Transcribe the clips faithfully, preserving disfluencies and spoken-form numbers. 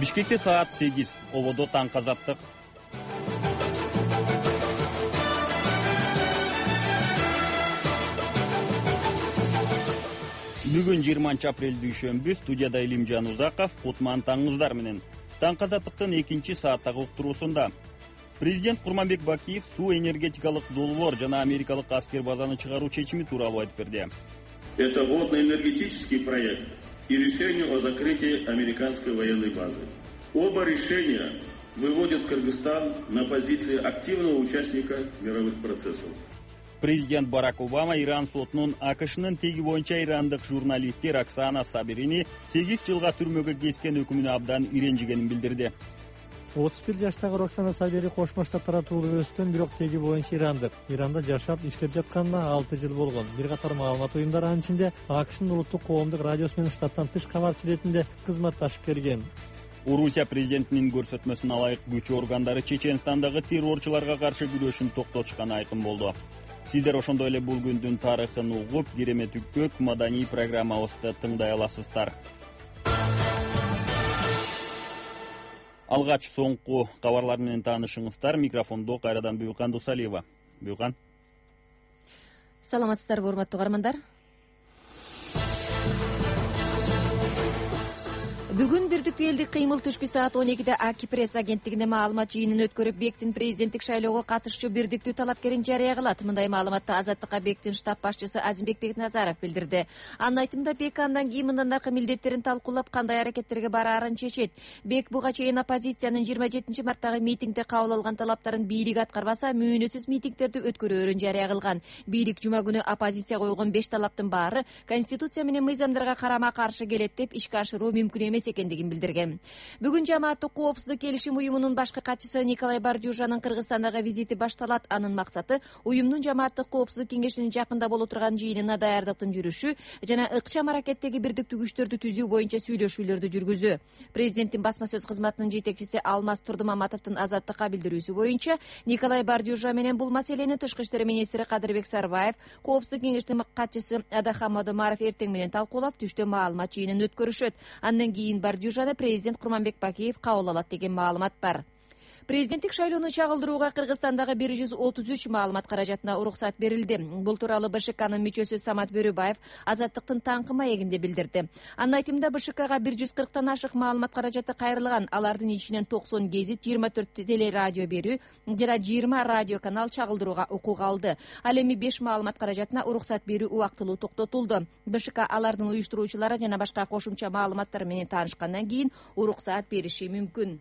Бишкекте саат сегиз, ободо таңкы азаттык. Бүгүн жыйырманчы апрель дүйшөмбү, студияда Илимжан Узаков, Кутман таңыңыздар менен. Таңкы азаттыктын экинчи сааттагы уктуруусунда президент Курманбек Бакиев суу энергетикалык долбоор жана америкалык аскер базаны чыгаруу чечими тууралуу айтып берди. Это водно-энергетический проект и решение о закрытии американской военной базы. Оба решения выводят Кыргызстан на позиции активного участника мировых процессов. Президент Барак Обама Иран сотунун АКШнын теги боюнча ирандык журналисти Роксана Сабирини сегиз жылга түрмөгө кескен өкүмүнө абдан иренжигенин билдирди. отуз бир жаштагы Роксана Сабири Кошмо Штаттарда туулуп өскөн, бирок теги боюнча ирандык. Иранда жашап, иштеп жатканына алты жыл болгон. Бир катар маалымат уюмдары анын ичинде АКШнын улуттук коомдук радиосу менен штаттан тыш кабарчы иретинде кызматташып келген. Орусия президентинин көрсөтмөсүнө ылайык күч органдары Чеченстандагы террорчуларга каршы күрөшүн токтотушканы айкын болду. Сиздер ошондой эле бул күндүн тарыхын угуп, керемет-үккөк маданий программабызды тыңдай аласыздар. Алгач соңку кабарлар менен таанышыңыздар. Микрофондо кайрадан Буйкан Дусалиева. Буйкан. Саламатсыздарбы, урматтуу каармандар. Бүгүн Бирдиктүү элдик кыймыл түшкү саат он экиде Аки пресс агенттигинде маалымат жыйынын өткөрүп, Бектин президенттик шайлоого катышчу Бирдиктүү талапкерин жарыя кылат. Мындай маалыматты Азаттыкка Бектин штаб башчысы Азимбек Бекназаров билдирди. Анын айтымында, Бек андан кийин мындан аркы милдеттерин талкуулап, кандай аракеттерге бараарын чечет. Бек буга чейин оппозициянын жыйырма жетинчи марттагы митингде кабыл алган талаптарын бийлик аткарбаса, мөөнөтсүз митингдерди өткөрөөрүн жарыя кылган. Бийлик жума күнү оппозиция койгон беш талаптын баары Конституция менен мыйзамдарга карама каршы келет деп ишке ашыруу мүмкүн эмес экендигин билдирген. Бүгүн жамааттык коопсуздук келишим уюмунун башкы катчысы Николай Бардюжанын Кыргызстандагы визити башталат. Анын максаты уюмдун жамааттык коопсуздук кеңешинин жакында боло турган жыйынына даярдыктын жүрүшү жана ыкчам аракеттеги бирдиктүү күчтөрдү түзүү боюнча сүйлөшүүлөрдү жүргүзүү. Президенттин басма сөз кызматынын жетекчиси Алмаз Турдумаматовдун Азаттыкка билдирүүсү боюнча, Николай Бардюжа менен бул маселени Тышкы иштер министри Кадырбек Сарбаев, коопсуздук кеңештин катчысы Адахам Мадымаров эртең менен талкуулап, түштө маалымат жыйынын өткөрүшөт. Андан кийин Бардюжаны президент Курманбек Бакиев кабыл алат деген маалымат бар. Президенттик шайлоону чагылдырууга Кыргызстандагы бир жүз отуз үч маалымат каражатына уруксат берилди. Бул тууралуу БШКнын мүчөсү Самат Бөрөбаев Азаттыктын таңкы маегинде билдирди. Анын айтымында, БШКга бир жүз кырктан ашык маалымат каражаты кайрылган. Алардын ичинен токсон гезит, жыйырма төрт телерадио берүү жана жыйырма радио канал чагылдырууга укук алды. Ал эми беш маалымат каражатына уруксат берүү убактылуу токтотулду. БШК алардын уюштуруучулары жана башка кошумча маалыматтар менен таанышкандан кийин уруксат бериши мүмкүн.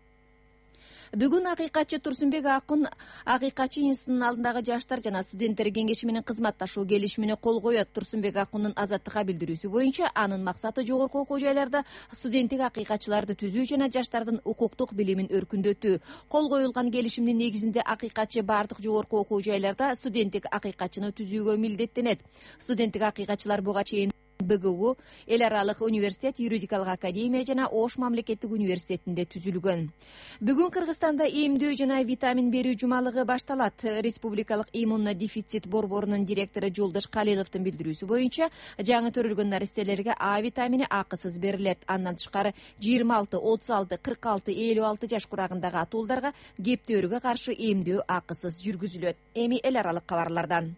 Бүгүн Акыйкатчы Турсунбек Акын Акыйкатчы институтунун алдындагы жаштар жана студенттер кеңеши менен кызматташуу келишимине кол коет. Турсунбек Акындын Азаттыкка билдирүүсү боюнча, анын максаты жогорку окуу жайларда студенттик акыйкатчыларды түзүү жана жаштардын укуктук билимин өркүндөтүү. Кол коюлган келишимдин негизинде акыйкатчы бардык жогорку окуу жайларда студенттик акыйкатчыны түзүүгө милдеттенет. Студенттик акыйкатчылар буга чейин БГУ, Эл аралык университет, юридикалык академия жана Ош мамлекеттик университетинде түзүлгөн. Бүгүн Кыргызстанда эмдөө жана витамин берүү жумалыгы башталат. Республикалык иммунодефицит борборунун директору Жолдош Калиловдун билдирүүсү боюнча, жаңы төрөлгөн наристелерге А витамини акысыз берилет. Андан тышкары жыйырма алты, отуз алты, кырк алты, элүү алты жаш курагындагы атуулдарга кептөөрүгө каршы эмдөө акысыз жүргүзүлөт. Эми эл аралык кабарлардан.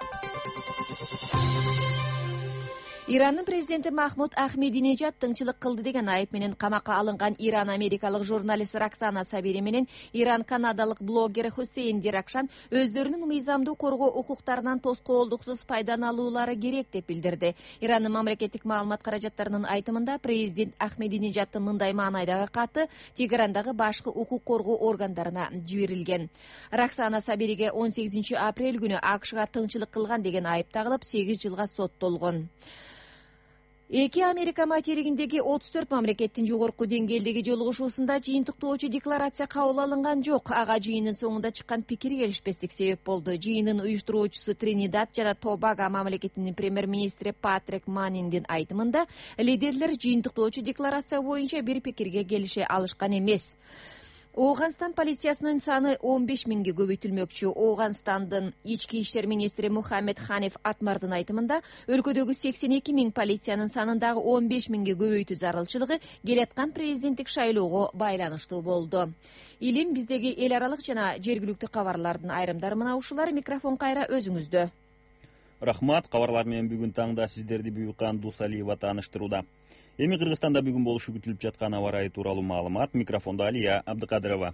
Ирандын президенти Махмуд Ахмединежад тыңчылык кылды деген айып менен камакка алынган Иран америкалык журналист Роксана Сабири менен Иран канадалык блогер Хусейн Диракшан өздөрүнүн мыйзамдуу коргоо укуктарынан тоскоолдуксуз пайдалануулары керек деп билдирди. Ирандын мамлекеттик маалымат каражаттарынын айтымында, президент Ахмединежадтын мындай маанайдагы каты Тегерандагы башкы укук коргоо органдарына жиберилген. Роксана Сабириге он сегизинчи апрель күнү АКШга тыңчылык кылган деген айып тагылып, сегиз жылга соттолгон. Эки Америка материгиндеги отуз төрт мамлекеттин жогорку деңгээлдеги жолугушуусунда жыйынтыктоочу декларация кабыл алынган жок. Ага жыйындын соңунда чыккан пикир келишпестик себеп болду. Жыйындын уюштуруучусу Тринидад жана Тобаго мамлекетинин премьер-министри Патрик Маниндин айтымында, лидерлер жыйынтыктоочу декларация боюнча бир пикирге келише алышкан эмес. Ооганстан полициясынын саны он беш миңге көбөйтүлмөкчү. Ооганстандын ички иштер министри Мухаммед Ханиф Атмардын айтымында өлкөдөгү сексен эки миң полициянын санын дагы он беш миңге көбөйтүү зарылчылыгы келаткан президенттик шайлоого байланыштуу болду. Илим биздеги эл аралык жана жергиликтүү кабарлардын айрымдары мына ушулар. Микрофон кайра өзүңүздө. Рахмат, кабарлар менен бүгүн таңда сиздерди Бүйүкан Дусалиева тааныштырууда. Эми Кыргызстанда бүгүн болушу күтүлүп жаткан аба ырайы тууралуу маалымат. Микрофондо Алия Абдыкадырова.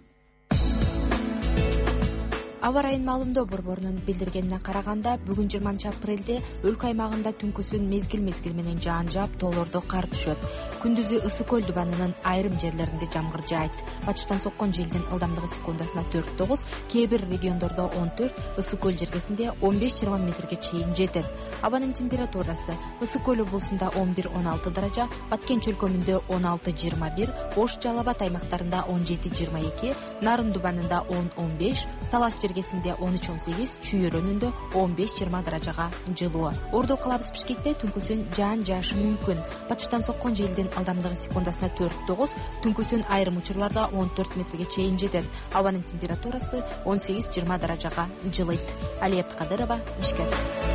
Аба ырайынын маалымдоо борборунун билдиргенине караганда, бүгүн жыйырманчы апрелде өлкө аймагында түнкүсүн мезгил-мезгил менен жаан жаап, тоолордо кар түшөт. Күндүзү Ысык көл дубанынын айрым жерлеринде жамгыр жаайт. Батыштан соккон желдин ылдамдыгы секундасына төрт тогуз, кээ бир региондордо он төрт, Ысык көл жергесинде он беш жыйырма метрге чейин жетет. Абанын температурасы: Ысык көл облусунда он бир он алты даража, Баткен чөлкөмүндө он алты жыйырма бир, Ош Жалал Абад аймактарында он жети жыйырма эки, Нарын дубанында он он беш, Талас жергесинде он үч он сегиз, Чүй өрөөнүндө он беш жыйырма даражага жылуу. Ордо калабыз Бишкекте түнкүсүн жаан жаашы мүмкүн. Батыштан соккон желдин ылдамдыгы секундасына төрт тогуз, түнкүсүн айрым учурларда он төрт метрге чейин жетет. Абанын температурасы он сегиз жыйырма даражага жылыйт. Алия Абдыкадырова, Бишкек.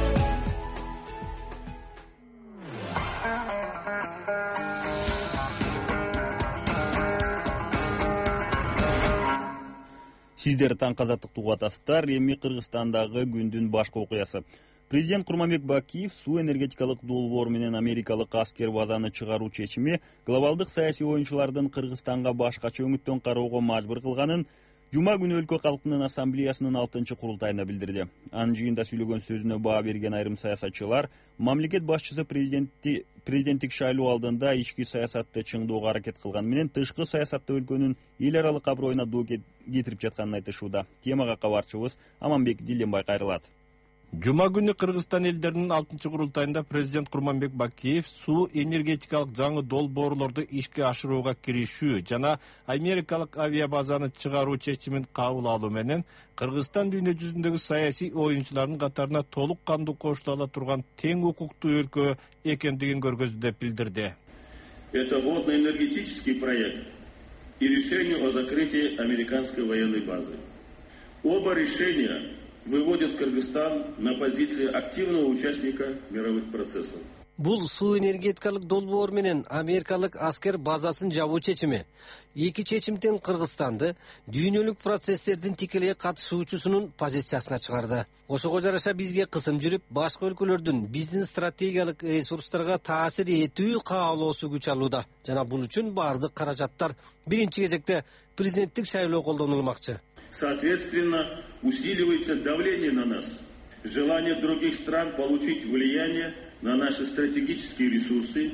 Сиздер таң казаттык угатасыздар. Эми Кыргызстандагы күндүн башкы окуясы. Президент Курманбек Бакиев суу энергетикалык долбоор менен америкалык аскер базаны чыгаруу чечими глобалдык саясий оюнчулардын Кыргызстанга башкача өңүттөн кароого мажбур кылганын жума күнү өлкө калкынын ассамблеясынын алтынчы курултайында билдирди. Анын жыйында сүйлөгөн сөзүнө баа берген айрым саясатчылар мамлекет башчысы президентти президенттик шайлоо алдында ички саясатты чыңдоого аракет кылганы менен тышкы саясатта өлкөнүн эл аралык аброюна доо кетирип жатканын айтышууда. Темага кабарчыбыз Аманбек Диленбай кайрылат. Жума күнү Кыргызстан элдеринин алтынчы курултайында президент Курманбек Бакиев суу энергетикалык жаңы долбоорлорду ишке ашырууга киришүү жана америкалык авиабазаны чыгаруу чечимин кабыл алуу менен Кыргызстан дүйнө жүзүндөгү саясий оюнчулардын катарына толук кандуу кошула ала турган тең укуктуу өлкө экендигин көргөздү деп билдирди. Это водно-энергетический проект и решение о закрытии американской военной базы. Оба решения выводят Кыргызстан на позиции активного участника мировых процессов. Бул суу энергетикалык долбоор менен америкалык аскер базасын жабуу чечими эки чечим тең Кыргызстанды дүйнөлүк процесстердин тикелей катышуучусунун позициясына чыгарды. Ошого жараша бизге кысым жүрүп, башка өлкөлөрдүн биздин стратегиялык ресурстарга таасир этүү каалоосу күч алууда жана бул үчүн баардык каражаттар биринчи кезекте президенттик шайлоо колдонулмакчы. Соответственно, усиливается давление на нас, желание других стран получить влияние на наши стратегические ресурсы,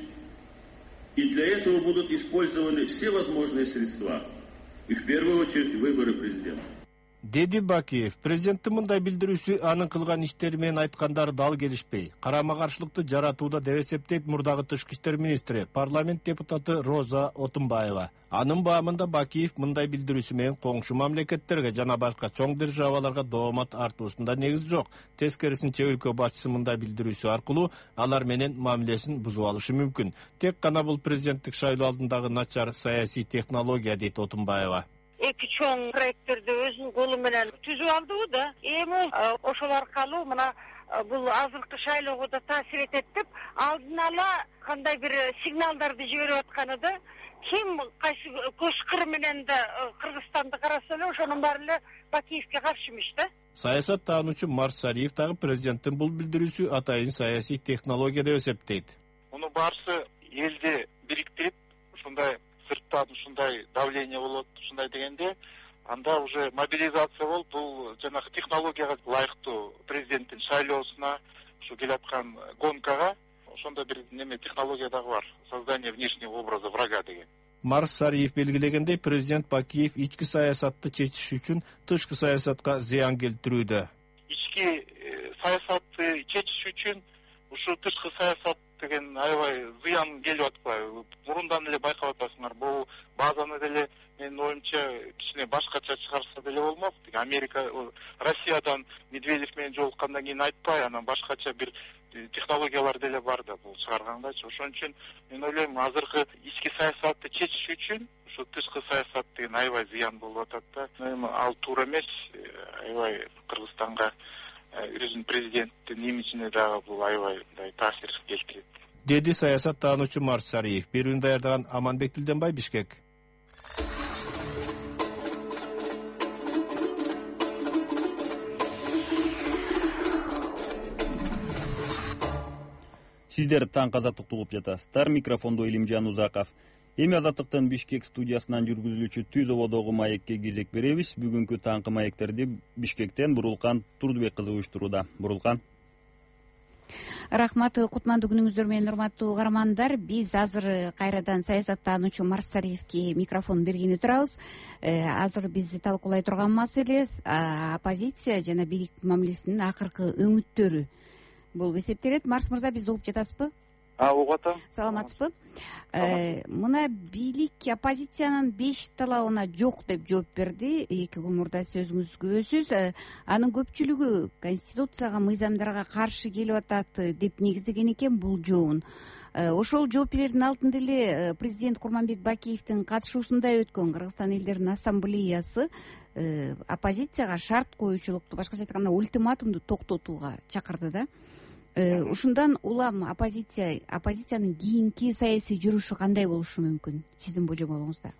и для этого будут использованы все возможные средства, и в первую очередь выборы президента. Деди Бакиев, президенттин мындай билдирүүсү анын кылган иштери менен айткандары дал келишпей, карама каршылыкты жаратууда деп эсептейт мурдагы тышкы иштер министри, парламент депутаты Роза Отунбаева. Анын баамында Бакиев мындай билдирүүсү менен коңшу мамлекеттерге жана башка чоң державаларга доомат артуусунда негиз жок. Тескерисинче өлкө башчысы мындай билдирүүсү аркылуу алар менен мамилесин бузуп алышы мүмкүн. Тек гана бул президенттик шайлоо алдындагы начар саясий технология, дейт Отунбаева. Эки чоң проекттерди өзүнүн колу менен түзүп алды да. Эми ошол аркылуу мына бул азыркы шайлоого да таасир этет деп алдын ала кандай бир сигналдарды жиберип атканы да. Ким кайсы көчкөр менен да Кыргызстанды караса эле ошонун баары эле Бакиевке каршымыш да. Саясат таануучу Марсариев дагы президенттин бул билдирүүсү атайын саясий технология деп эсептейт. Муну баарысы элди бириктирип, ушундай сырттан ушундай давление болот, ушундай дегенде, анда уже мобилизация болуп, бул жанагы технологияга ылайыктуу президенттин шайлоосуна, ушу келаткан гонкага ошондой бир неме технология дагы бар. Создание внешнего образа врага деген. Марсариев белгилегендей, президент Бакиев ички саясатты чечиш үчүн тышкы саясатка зыян келтирүүдө. Ички саясатты чечиш үчүн ушу тышкы саясат деген аябай зыян келип атпайбы? Мурундан эле байкап атасыңар, бул базаны деле менин оюмча кичине башкача чыгарса деле болмок. Америка, Россиядан Медведев менен жолуккандан кийин айтпай, анан башкача бир технологиялар деле бар да бул чыгаргандачы. Ошон үчүн мен ойлойм азыркы ички саясатты чечиш үчүн ушу тышкы саясат деген аябай зыян болуп атат да. Эми ал туура эмес, аябай Кыргызстанга өзүнүн президенттин имиджине дагы бул аябай мындай таасир келтирет, деди саясаттануучу Марсариев. Берүүнү даярдаган Аманбек Тилденбай, Бишкек. Сиздер таң азаттыкты угуп жатасыздар. Микрофондо Илимжан Узаков. Эми Азаттыктын Бишкек студиясынан жүргүзүлүүчү Түз ободогу маекке кезек беребиз. Бүгүнкү таңкы маектерди Бишкектен Бурулкан Турдубек кызы уюштурууда. Бурулкан. Рахмат, кутмандуу күнүңүздөр менен, урматтуу угармандар. Биз азыр кайрадан саясаттануучу Марсариевке микрофон бергени турабыз. Азыр биз талкуулай турган маселе оппозиция жана бийликтин мамилесинин акыркы өңүттөрү болуп эсептелет. Марс мырза, бизди угуп жатасызбы? А, угуп атам. Саламатсызбы? Мына бийлик оппозициянын беш талабына жок деп жооп берди. Эки күн мурда сиз өзүңүз күбөсүз. Анын көпчүлүгү Конституцияга, мыйзамдарга каршы келип атат деп негиздеген экен бул жообун. Ошол жоопкерлердин алдында эле президент Курманбек Бакиевдин катышуусунда өткөн Кыргызстан элдеринин ассамблеясы оппозицияга шарт коюучулукту, башкача айтканда ультиматумду токтотууга чакырды да. Ушундан улам оппозиция оппозициянын кийинки саясий жүрүшү кандай болушу мүмкүн сиздин божомолуңузда?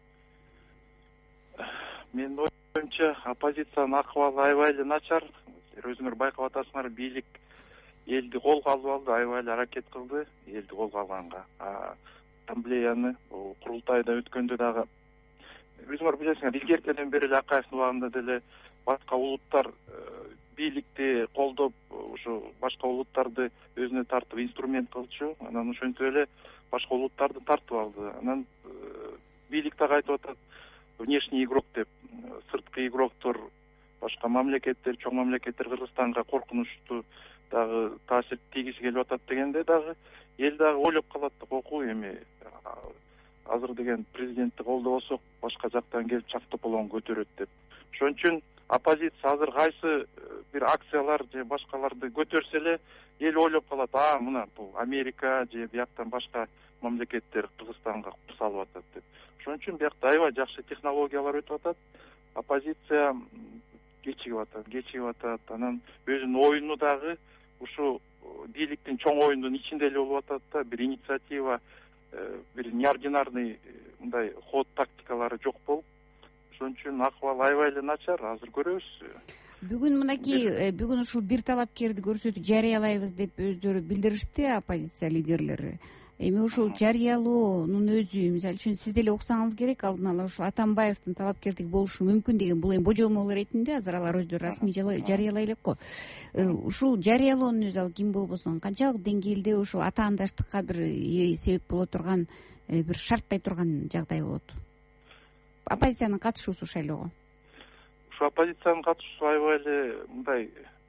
Менин оюмча, оппозициянын акыбалы аябай эле начар. Өзүңөр байкап атасыңар, бийлик элди колго алып алды, аябай эле аракет кылды элди колго алганга. Ассамблеяны курултайда өткөндө дагы өзүңөр билесиңер, илгеркеден бери эле Акаевдин убагында деле башка улуттар бийликти колдоп, ушу башка улуттарды өзүнө тартып инструмент кылчу. Анан ошентип эле башка улуттарды тартып алды. Анан бийлик дагы айтып атат, внешний игрок деп, сырткы игроктор, башка мамлекеттер, чоң мамлекеттер Кыргызстанга коркунучту дагы таасир тийгизи келип атат дегенде дагы эл дагы ойлоп калат да, окуу эми азыр деген президентти колдобосок башка жактан келип чак тополоң көтөрөт деп. Ошон үчүн оппозиция азыр кайсы бир акциялар же башкаларды көтөрсө эле эл ойлоп калат, а мына бул Америка же бияктан башка мамлекеттер Кыргызстанга кур салып атат деп. Ошон үчүн биякта аябай жакшы технологиялар өтүп атат. Оппозиция кечигип атат, кечигип атат. Анан өзүнүн оюну дагы ушу бийликтин чоң оюнунун ичинде эле болуп атат да, бир инициатива, бир неординарный мындай ход тактикалары жок болуп. Ошон үчүн акыбал аябай эле начар, азыр көрөбүз. Бүгүн мынакей бүгүн ушул бир талапкерди көрсөтүп жарыялайбыз деп өздөрү билдиришти оппозиция лидерлери. Эми ушул жарыялоонун өзү, мисалы үчүн сиз деле уксаңыз керек, алдын ала ушул Атамбаевдин талапкердиги болушу мүмкүн деген бул эми божомол иретинде, азыр алар өздөрү расмий жарыялай элек го. Ушул жарыялоонун өзү ал ким болбосун канчалык деңгээлде ушул атаандаштыкка бир себеп боло турган, бир шарттай турган жагдай болот? Оппозициянын катышуусу шайлоого. Ушу оппозициянын катышуусу аябай эле мындай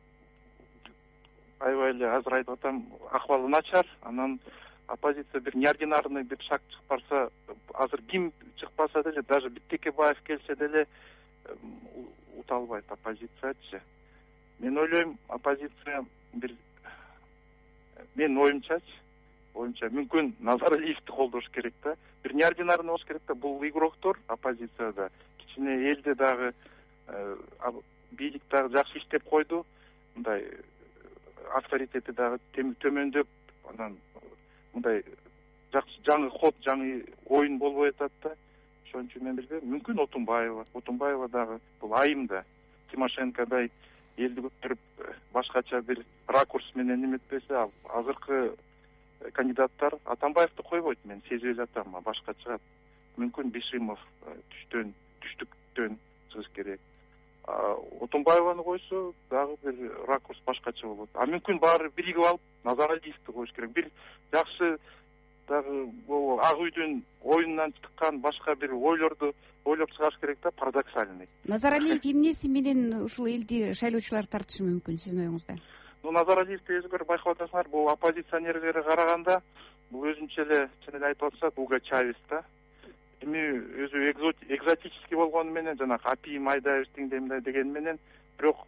аябай эле азыр айтып атам, акыбалы начар. Анан оппозиция бир неординарный бир шаг чыкпаса, азыр ким чыкпаса деле, даже Биттекебаев келсе деле ута албайт оппозициячы. Мен ойлойм, оппозиция бир менин оюмчачы, оюмча мүмкүн Назаралиевди колдош керек да. Бир неординарный болуш керек да. Бул игроктор оппозицияда кичине элди дагы бийлик дагы жакшы иштеп койду. Мындай авторитети дагы төмөндөп, анан мындай жакшы жаңы ход, жаңы оюн болбой атат да. Ошон үчүн мен билбейм, мүмкүн Отунбаева, Отунбаева дагы бул айымда Тимошенкодай элди көтөрүп башкача бир ракурс менен эметпесе, азыркы кандидаттар Атамбаевди койбойт, мен сезип эле атам, башка чыгат. Мүмкүн Бишимов түштөн, түштүктөн чыгыш керек. Отунбаеваны койсо дагы бир ракурс башкача болот. А мүмкүн баары биригип алып Назаралиевди коюш керек. Бир жакшы дагы бул Ак үйдүн оюнунан чыккан башка бир ойлорду ойлоп чыгаш керек да, парадоксальный. Назаралиев эмнеси менен ушул элди шайлоочулар тартышы мүмкүн сиздин оюңузда? Ну, Назаралиевди өзүңөр байкап атасыңар, бул оппозиционерлери караганда бул өзүнчө эле чын эле айтып атса, Буга Чавес да. Эми өзү экзотический болгону менен, жанагы Апий Майдаевдин мындай дегени менен, бирок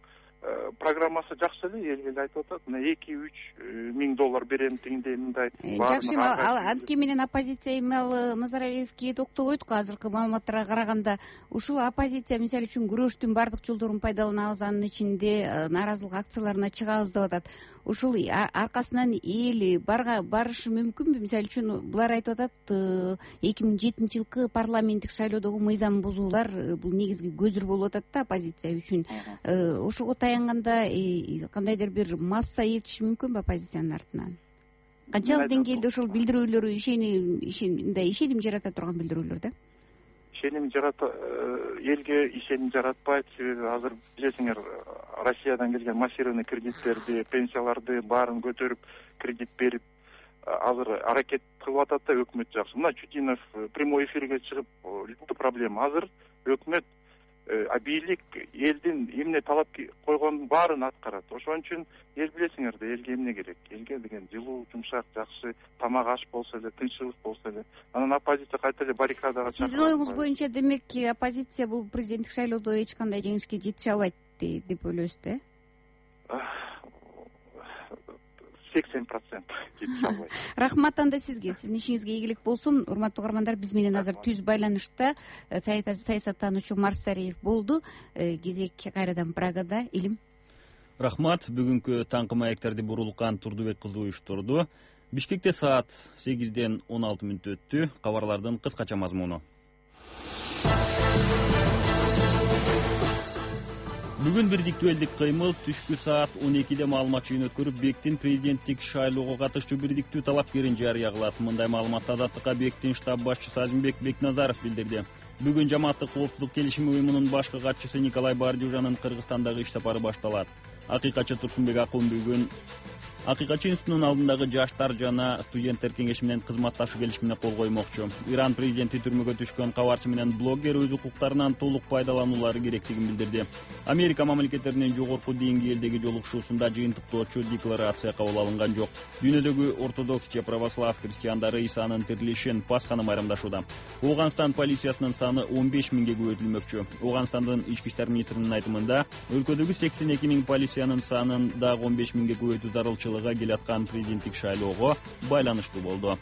программасы жакшы эле, эл эл айтып атат, мына эки үч миң доллар берем дегендей мындай. Жакшы, анткени менен оппозиция эми ал Назарбаевке токтобойт го. Азыркы маалыматтарга караганда ушул оппозиция мисалы үчүн күрөштүн баардык жолдорун пайдаланабыз, анын ичинде нааразылык акцияларына чыгабыз деп атат. Ушул аркасынан эл барышы мүмкүнбү? Мисалы үчүн булар айтып атат, эки миң жетинчи жылкы парламенттик шайлоодогу мыйзам бузуулар бул негизги көзүр болуп атат да оппозиция үчүн. Ошого таянганда кандайдыр бир масса ээрчиши мүмкүнбү оппозициянын артынан? Канчалык деңгээлде ошол билдирүүлөр мындай ишеним жарата турган билдирүүлөр да? Ишеним жарата, элге ишеним жаратпайт. Себеби азыр билесиңер, Россиядан келген массированный кредиттерди, пенсияларды баарын көтөрүп, кредит берип, азыр аракет кылып атат да өкмөт жакшы. Мына Чудинов прямой эфирге чыгып, любой проблема азыр өкмөт, а бийлик элдин эмне талап койгонун баарын аткарат. Ошон үчүн эл билесиңер да, элге эмне керек? Элге деген жылуу, жумшак, жакшы тамак аш болсо эле, тынччылык болсо эле. Анан оппозиция кайта эле баррикадага чыгат. Сиздин оюңуз боюнча, демек, оппозиция бул президенттик шайлоодо эч кандай жеңишке жетише албайт деп ойлойсуз да? сексен процент жетише албайт. Рахмат анда сизге. Сиздин ишиңизге ийгилик болсун. Урматтуу угармандар, биз менен азыр түз байланышта саясаттануучу Марсариев болду. Кезек кайрадан Прагада. Илим. Рахмат. Бүгүнкү таңкы маектерди бурулкан Турдубек кызы уюштурду. Бишкекте саат сегизден он алты мүнөт өттү. Кабарлардын кыскача мазмуну. Бүгүн бирдиктүү элдик кыймыл түшкү саат он экиде маалымат жыйын өткөрүп, Бектин президенттик шайлоого катышчу бирдиктүү талапкерин жарыялагат. Мындай маалыматты Азаттыкка Бектин штаб башчысы Азимбек Бекназаров билдирди. Бүгүн жамааттык коопсуздук келишими уюмунун башкы катчысы Николай Бардюжанын Кыргызстандагы иш сапары башталат. Акыйкатчы Турсунбек Акун бүгүн Акыйкатчы институтунун алдындагы жаштар жана студенттер кеңеши менен кызматташуу келишимине кол коймокчу. Иран президенти түрмөгө түшкөн кабарчы менен блогер өз укуктарынан толук пайдалануулары керектигин билдирди. Америка мамлекеттеринин жогорку деңгээлдеги жолугушуусунда жыйынтыктоочу декларация кабыл алынган жок. Дүйнөдөгү ортодокс же православ христиандары Исанын тирилишин Пасханы майрамдашууда. Ооганстан полициясынын саны он беш миңге көбөйтүлмөкчү. Ооганстандын ички иштер министринин айтымында, өлкөдөгү сексен эки миң полициянын санын дагы он беш миңге көбөйтүү зарылчылыгы келаткан президенттик шайлоого байланыштуу болду.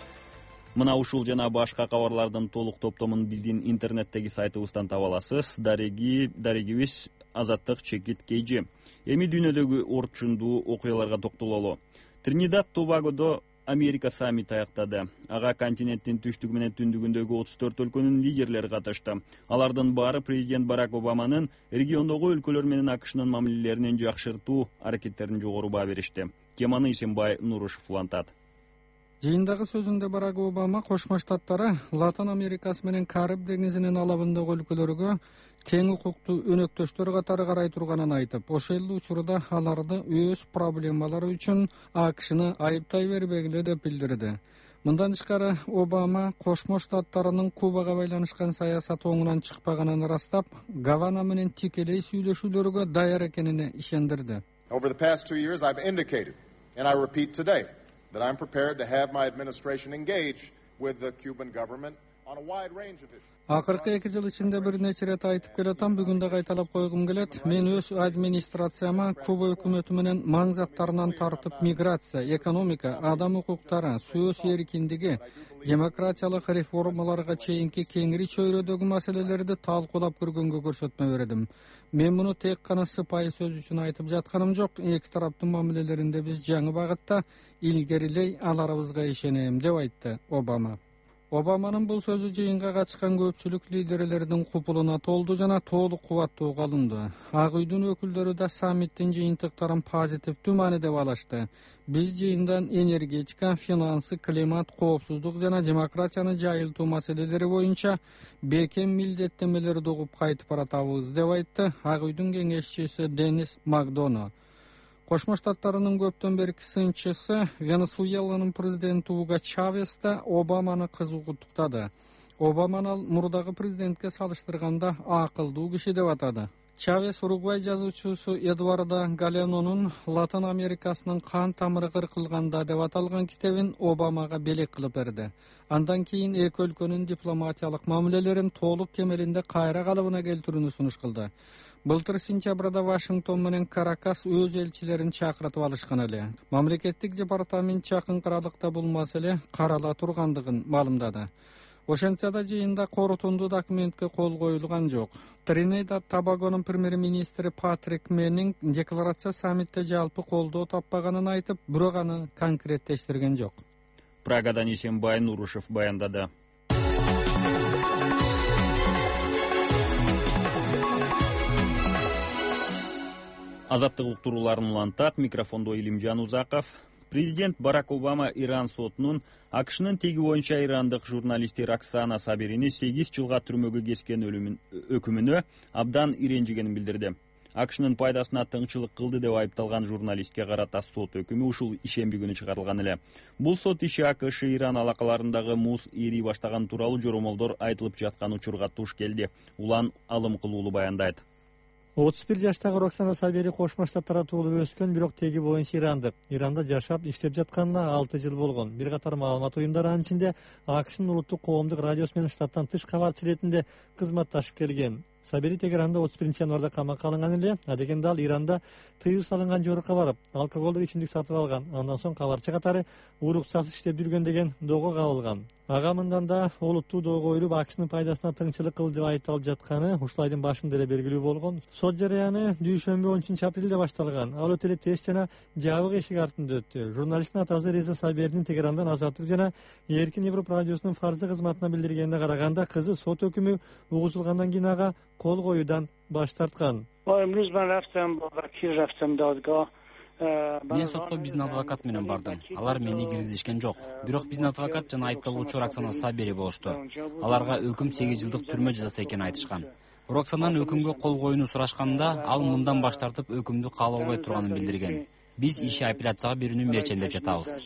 Мына ушул жана башка кабарлардын толук топтомун биздин интернеттеги сайтыбыздан таба аласыз. Дареги дарегибиз Азаттык чекит кейжи. Эми дүйнөдөгү орчундуу окуяларга токтололу. Тринидад Тобагодо Америка саммити аяктады. Ага континенттин түштүгү менен түндүгүндөгү отуз төрт өлкөнүн лидерлери катышты. Алардын баары президент Барак Обаманын региондогу өлкөлөр менен АКШнын мамилелерин жакшыртуу аракеттерин жогору баа беришти. Теманы Исенбай Нурушев улантат. Жыйындагы сөзүндө Барак Обама Кошмо Штаттары Латин Америкасы менен Кариб деңизинин алабындагы өлкөлөргө тең укуктуу өнөктөштөр катары карай турганын айтып, ошол эле учурда аларды өз проблемалары үчүн АКШны айыптай бербегиле деп билдирди. Мындан тышкары Обама Кошмо Штаттарынын Кубага байланышкан саясат оңунан чыкпаганын ырастап, Гавана менен тикелей сүйлөшүүлөргө даяр экенине ишендирди. Over the past two years I've indicated, and I repeat today, that I'm prepared to have my administration engage with the Cuban government on a wide range of issues. Акыркы эки жыл ичинде бир нече ирет айтып келатам, бүгүн да кайталап койгум келет. Мен өз администрацияма Куба өкмөтү менен маң заттарынан тартып миграция, экономика, адам укуктары, сөз эркиндиги, демократиялык реформаларга чейинки кеңири чөйрөдөгү маселелерди талкуулап көргөнгө көрсөтмө бердим. Мен муну тек гана сыпайы сөз үчүн айтып жатканым жок. Эки тараптын мамилелеринде биз жаңы багытта илгерилей аларыбызга ишенем деп айтты Обама. Обаманын бул сөзү жыйынга катышкан көпчүлүк лидерлердин купулуна толду жана толук кубаттоого алынды. Ак үйдүн өкүлдөрү да саммиттин жыйынтыктарын позитивдүү мааниде баалашты. Биз жыйындан энергетика, финансы, климат, коопсуздук жана демократияны жайылтуу маселелери боюнча бекем милдеттемелерди угуп кайтып баратабыз деп айтты Ак үйдүн кеңешчиси Денис Макдоно. Кошмо Штаттарынын көптөн берки сынчысы Венесуэланын президенти Уго Чавес да Обаманы кызуу куттуктады. Обаманы ал мурдагы президентке салыштырганда акылдуу киши деп атады. Чавес Уругвай жазуучусу Эдуардо Галенонун Латын Америкасынын кан тамыры кыркылганда деп аталган китебин Обамага белек кылып берди. Андан кийин эки өлкөнүн дипломатиялык мамилелерин толук кемелинде кайра калыбына келтирүүнү сунуш кылды. Былтыр сентябрда Вашингтон менен Каракас өз элчилерин чакыртып алышкан эле. Мамлекеттик департамент жакынкы аралыкта бул маселе карала тургандыгын маалымдады. Ошентсе да жыйында корутундуу документке кол коюлган жок. Тринидад Тобагонун премьер-министри Патрик Меннинг декларация саммитте жалпы колдоо таппаганын айтып, бирок аны конкреттештирген жок. Прагадан Исенбай Нурушев баяндады. Азаттык уктурууларын улантат. Микрофондо Илимжан Узаков. Президент Барак Обама Иран сотунун АКШнын теги боюнча ирандык журналисти Роксана Саберини сегиз жылга түрмөгө кескен өкүмүнө абдан иренжигенин билдирди. АКШнын пайдасына тыңчылык кылды деп айыпталган журналистке карата сот өкүмү ушул ишемби күнү чыгарылган эле. Бул сот иши АКШ Иран алакаларындагы муз эри баштаган тууралуу жоромолдор айтылып жаткан учурга туш келди. Улан Алым Кылуулу баяндайт. отуз бир жаштагы Роксана Сабери Кошмо Штаттарда туулуп өскөн, бирок теги боюнча ирандык. Иранда жашап, иштеп жатканына алты жыл болгон. Бир катар маалымат уюмдары анын ичинде АКШнын улуттук коомдук радиосу менен штаттан тыш кабарчы иретинде кызматташып келген. Сабери Тегеранда отуз биринчи январда камакка алынган эле. Адегенде ал Иранда тыюу салынган жорукка барып, алкоголдук ичимдик сатып алган. Андан соң кабарчы катары уруксатсыз иштеп жүргөн деген доого кабылган. Ага мындан да олуттуу доого коюлуп, АКШнын пайдасына тыңчылык кылды деп айыпталып жатканы ушул айдын башында эле белгилүү болгон. Сот жарыяны дүйшөмбү он үчүнчү апрелде башталган. Ал өтө эле тез жана жабык эшик артында өттү. Журналисттин атасы Реза Саберинин Тегерандан Азаттык жана Эркин Европа радиосунун фарзы кызматына билдиргенине караганда, кызы сот өкүмү угузулгандан кийин ага кол коюудан баш тарткан. Мен сотко биздин адвокат менен бардым. Алар мени киргизишкен жок. Бирок биздин адвокат жана айыпталуучу Роксана Сабери болушту. Аларга өкүм сегиз жылдык түрмө жазасы экенин айтышкан. Роксанан өкүмгө кол коюуну сурашканда, ал мындан баш тартып өкүмдү кабыл албай турганын билдирген. Биз иши апелляцияга берүүнү мерчен деп жатабыз.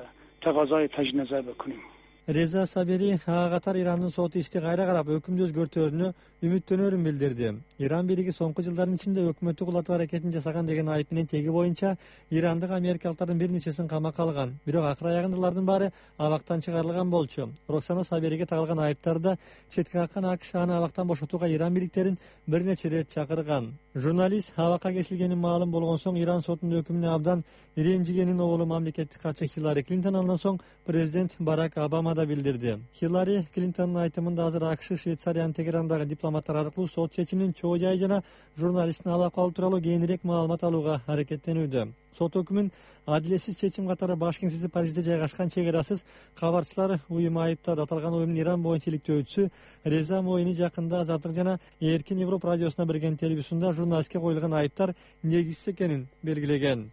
Реза Сабери ага катар Ирандын соту ишти кайра карап өкүмдү өзгөртөөрүнө үмүттөнөрүн билдирди. Иран бийлиги соңку жылдардын ичинде өкмөттү кулатуу аракетин жасаган деген айып менен теги боюнча ирандык америкалыктардын бир нечесин камакка алган. Бирок акыр аягында алардын баары абактан чыгарылган болчу. Роксана Сабериге тагылган айыптарда четке каккан АКШ аны абактан бошотууга Иран бийликтерин бир нече ирет чакырган. Журналист абакка кесилгени маалым болгон соң Иран сотунун өкүмүнө абдан иренжигенин оголу мамлекеттик катчы Хиллари Клинтон, андан соң президент Барак Обама да билдирди. Хиллари Клинтондун айтымында азыр АКШ Швейцариянын Тегерандагы дипломаттар аркылуу сот чечиминин чоо жайы жана журналисттин алакалы тууралуу кээнирээк маалымат алууга аракеттенүүдө. Сот өкүмүн адилетсиз чечим катары Башкентси Парижде жайгашкан чек арасыз кабарчылар уюму айыптады. Аталган уюмдун Иран боюнча иликтөөчүсү Реза Моини жакында Азаттык жана Эркин Европа радиосуна берген интервьюсунда журналистке коюлган айыптар негизсиз экенин белгилеген.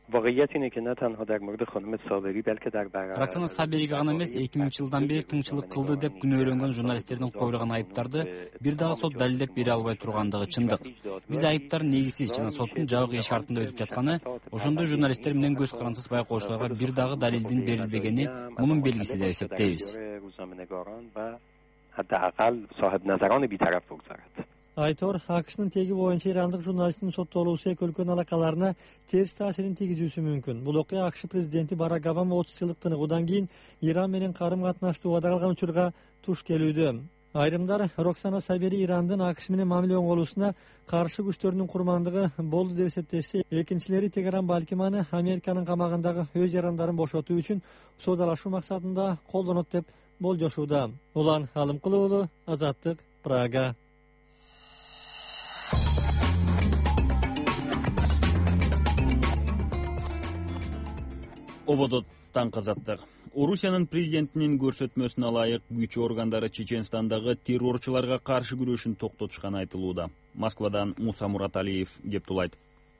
Роксана Сабериге гана эмес, эки миңинчи жылдан бери тыңчылык кылды деп күнөөлөнгөн журналисттердин коюлган айыптарды бир дагы сот далилдеп бере албай тургандыгы чындык. Биз айыптар негизсиз жана соттун жабык эшик артында өтүп жатканы, ошондой журналисттер менен көз карансыз байкоочуларга бир дагы далилдин берилбегени мунун белгиси деп эсептейбиз. Айтор АКШнын теги боюнча ирандык журналисттин соттолуусу эки өлкөнүн алакаларына терс таасирин тийгизүүсү мүмкүн. Бул окуя АКШ президенти Барак Обама отуз жылдык тыныгуудан кийин Иран менен карым катнашты убада кылган учурга туш келүүдө. Айрымдар Роксана Сабери Ирандын АКШ менен мамиле оңголуусуна каршы күчтөрүнүн курмандыгы болду деп эсептешсе, экинчилери Тегеран балким аны Американын камагындагы өз жарандарын бошотуу үчүн соодалашуу максатында колдонот деп болжошууда. Улан Алым Кылуулу, Азаттык, Прага. Ободот таңкы азаттык. Орусиянын президентинин көрсөтмөсүнө ылайык күч органдары Чеченстандагы террорчуларга каршы күрөшүн токтотушканы айтылууда. Москвадан Муса Мураталиев кептулайт.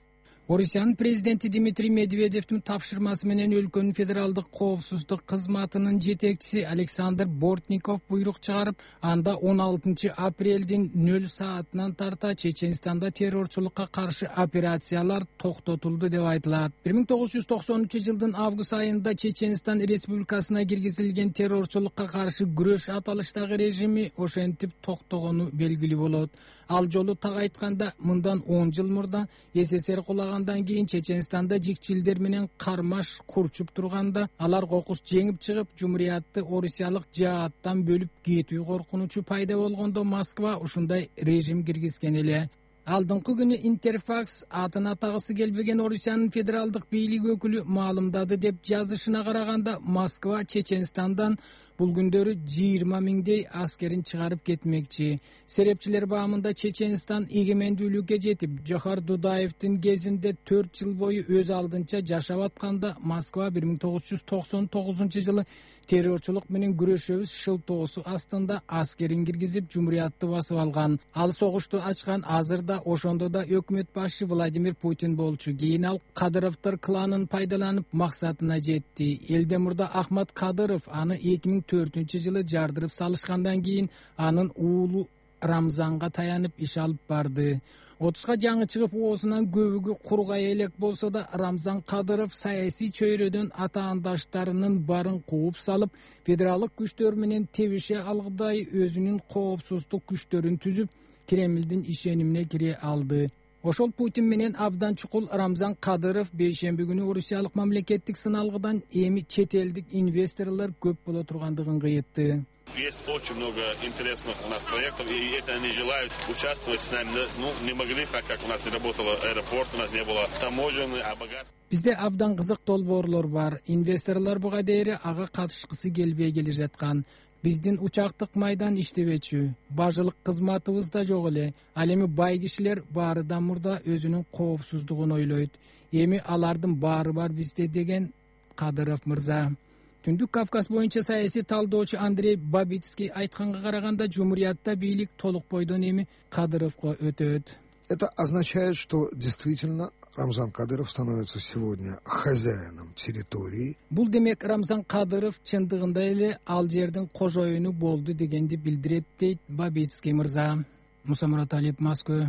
Орусиянын президенти Дмитрий Медведевдин тапшырмасы менен өлкөнүн федералдык коопсуздук кызматынын жетекчиси Александр Бортников буйрук чыгарып, анда он алтынчы апрелдин нөл саатынан тарта Чеченстанда террорчулукка каршы операциялар токтотулду деп айтылат. бир миң тогуз жүз токсонунчу жылдын август айында Чеченстан республикасына киргизилген террорчулукка каршы күрөш аталыштагы режими ошентип токтогону белгилүү болот. Ал жолу так айтканда мындан он жыл мурда СССР кулагандан кийин Чеченстанда жикчилдер менен кармаш курчуп турганда алар кокус жеңип чыгып, жумуриятты орусиялык жааттан бөлүп кетүү коркунучу пайда болгондо Москва ушундай режим киргизген эле. Алдыңкы күнү Интерфакс атын атагысы келбеген Орусиянын федералдык бийлик өкүлү маалымдады деп жазышына караганда, Москва Чеченстандан бул күндөрү жыйырма миңдей аскерин чыгарып кетмекчи. Серепчилер баамында Чеченстан эгемендүүлүккө жетип, Жохар Дудаевдин кезинде төрт жыл бою өз алдынча жашап атканда, Москва бир миң тогуз жүз токсон тогузунчу жылы террорчулук менен күрөшөбүз шылтоосу астында аскерин киргизип, жумуриятты басып алган. Ал согушту ачкан азырда ошондо да өкмөт башчы Владимир Путин болчу. Кийин ал Кадыровдор кланын пайдаланып максатына жетти. Элден мурда Ахмат Кадыров аны эки миң төртүнчү жылы жардырып салышкандан кийин анын уулу Рамзанга таянып иш алып барды. отузга жаңы чыгып оозунан көбүгү кургай элек болсо да, Рамзан Кадыров саясий чөйрөдөн атаандаштарынын барын кууп салып, федералдык күчтөр менен тебише алгыдай өзүнүн коопсуздук күчтөрүн түзүп, Кремлдин ишенимине кире алды. Ошол Путин менен абдан чукул Рамзан Кадыров бейшемби күнү орусиялык мамлекеттик сыналгыдан эми чет элдик инвесторлор көп боло тургандыгын кыйытты. Есть очень много интересных у нас проектов, и это они желают участвовать с нами. Ну, не могли, так как у нас не работал аэропорт, у нас не было таможенный, а богат. Бизде абдан кызык долбоорлор бар. Инвесторлор буга дейри ага катышкысы келбей келе жаткан. Биздин учактык майдан иштебечү. Бажылык кызматыбыз да жок эле. Ал эми бай кишилер баарыдан мурда өзүнүн коопсуздугун ойлойт. Эми алардын баары бар бизде, деген Кадыров мырза. Түндүк Кавказ боюнча саясий талдоочу Андрей Бабицкий айтканга караганда, жумуриятта бийлик толук бойдон эми Кадыровго өтөт. Это означает, что действительно Рамзан Кадыров становится сегодня хозяином территории. Бул демек Рамзан Кадыров чындыгында эле ал жердин кожоюну болду дегенди билдирет, дейт Бабицкий мырза. Муса Мураталиев, Москва.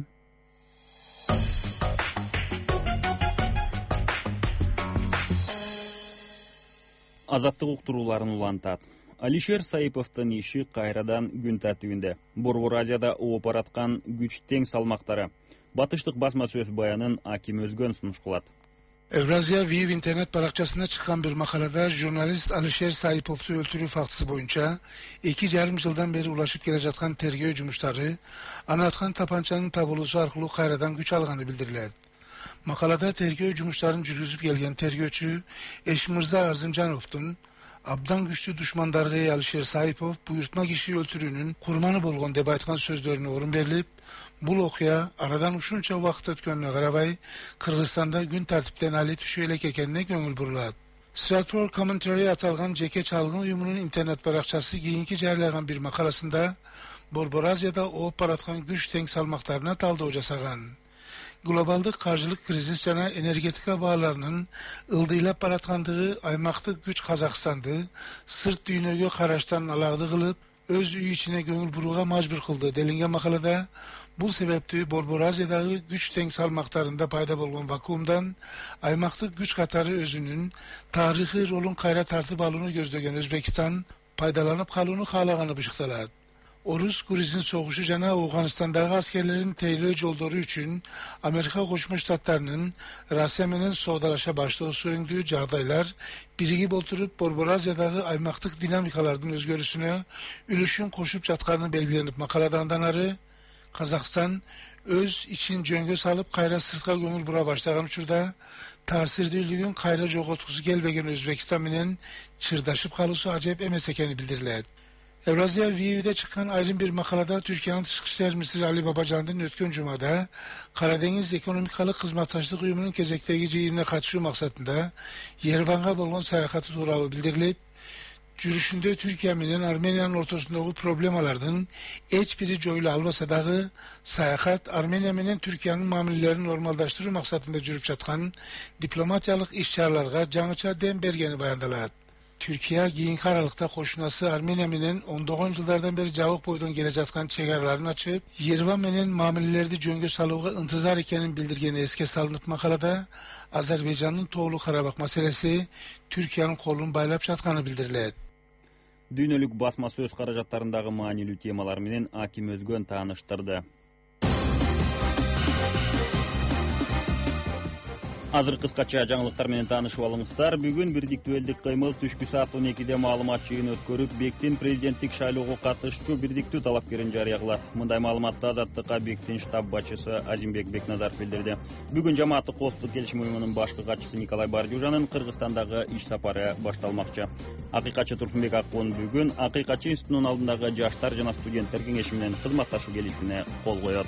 Азаттык уктурууларын улантат. Алишер Саиповдун иши кайрадан күн тартибинде. Борбор Азияда ооп бараткан күч тең салмактары. Батыштык басма сөз баянын Аким Өзгөн сунуш кылат. Евразия Вив интернет баракчасына чыккан бир макалада журналист Алишер Саиповду өлтүрүү фактысы боюнча эки жарым жылдан бери улашып келе жаткан тергөө жумуштары аны аткан тапанчанын табылуусу аркылуу кайрадан күч алганы билдирилет. Макалада тергөө жумуштарын жүргүзүп келген тергөөчү Эшмырза Арзымжановдун абдан күчтүү душмандары Алишер Саипов буйртма киши өлтүрүүнүн курманы болгон деп айткан сөздөрүнө орун берилип, бул окуя арадан ушунча убакыт өткөнүнө карабай Кыргызстанда күн тартиптен али түшө элек экенине көңүл бурулат. Stratfor Commentary аталган жеке чалгын уюмунун интернет баракчасы кийинки жарыяган бир макаласында Борбор Азияда ооп бараткан күч тең салмактарына талдоо жасаган. Глобалдык каржылык кризис жана энергетика бааларынын ылдыйлап бараткандыгы аймактык күч Казакстанды сырт дүйнөгө караштан аларды кылып, өз үй ичине көңүл бурууга мажбур кылды делинген макалада. Бул себептүү Борбор Азиядагы күч тең салмактарында пайда болгон вакуумдан аймактык күч катары өзүнүн тарыхый ролун кайра тартып алууну көздөгөн Өзбекстан пайдаланып калууну каалаганы бышыкталат. Орус-Грузин согушу жана Афганистандагы аскерлерин тейлөө жолдору үчүн Америка Кошмо Штаттарынын Россия менен соодалаша баштоосу өңдүү жагдайлар биригип отуруп Борбор Азиядагы аймактык динамикалардын өзгөрүшүнө үлүшүн кошуп жатканы белгиленип, макаладан ары Казакстан өз ичин жөнгө салып кайра сыртка көңүл бура баштаган учурда таасирдүүлүгүн кайра жоготкусу келбеген Өзбекстан менен чырдашып калуусу ажеп эмес экени билдирилет. Евразия Вив'de çıkan ayrım bir makalada Türkiye'nin Dışişleri İşler Ministri Ali Babacan'ın ötken cumada Karadeniz Ekonomikalı Kızmataşlık Uyumu'nun kezekteki cihine katışu maksatında Yerevan'a bolğan sayakatı tuğrağı bildirilip, Жүрүшүндө Türkiye менен Армениянын ортосундагы проблемалардын эч бири жоюла албаса дагы, саякат Армения менен Türkiye'nin мамилелерин нормалдаштыруу максатында жүрүп жаткан дипломатиялык иш-чараларга жаңыча дем бергени баяндалат. Türkiye кийинки аралыкта кошунасы Армения менен ондогон жылдардан бери жабык бойдон келе жаткан чек араларын ачып, Ереван менен мамилелерди жөнгө салууга ынтызар экенин билдиргени эске салынып, макалада Азербайжандын Тоолуу Карабак маселеси Türkiye'nin колун байлап жатканы билдирилет. Дүйнөлүк басма сөз каражаттарындагы маанилүү темалар менен Аким Өзгөн тааныштырды. Азыр кыскача жаңылыктар менен таанышып алыңыздар. Бүгүн бирдиктүү элдик кыймыл түшкү саат он экиде маалымат жыйыны өткөрүп, Бектин президенттик шайлоого катышчу бирдиктүү талапкерин жарыялагат. Мындай маалыматты Азаттыкка Бектин штаб башчысы Азимбек Бекназаров билдирди. Бүгүн жамааттык коопсуздук келишим уюмунун башкы катчысы Николай Бардюжанын Кыргызстандагы иш сапары башталмакчы. Акыйкатчы Турсунбек Аккун бүгүн Акыйкатчы институтунун алдындагы жаштар жана студенттер кеңеши менен кызматташуу келишимине кол коет.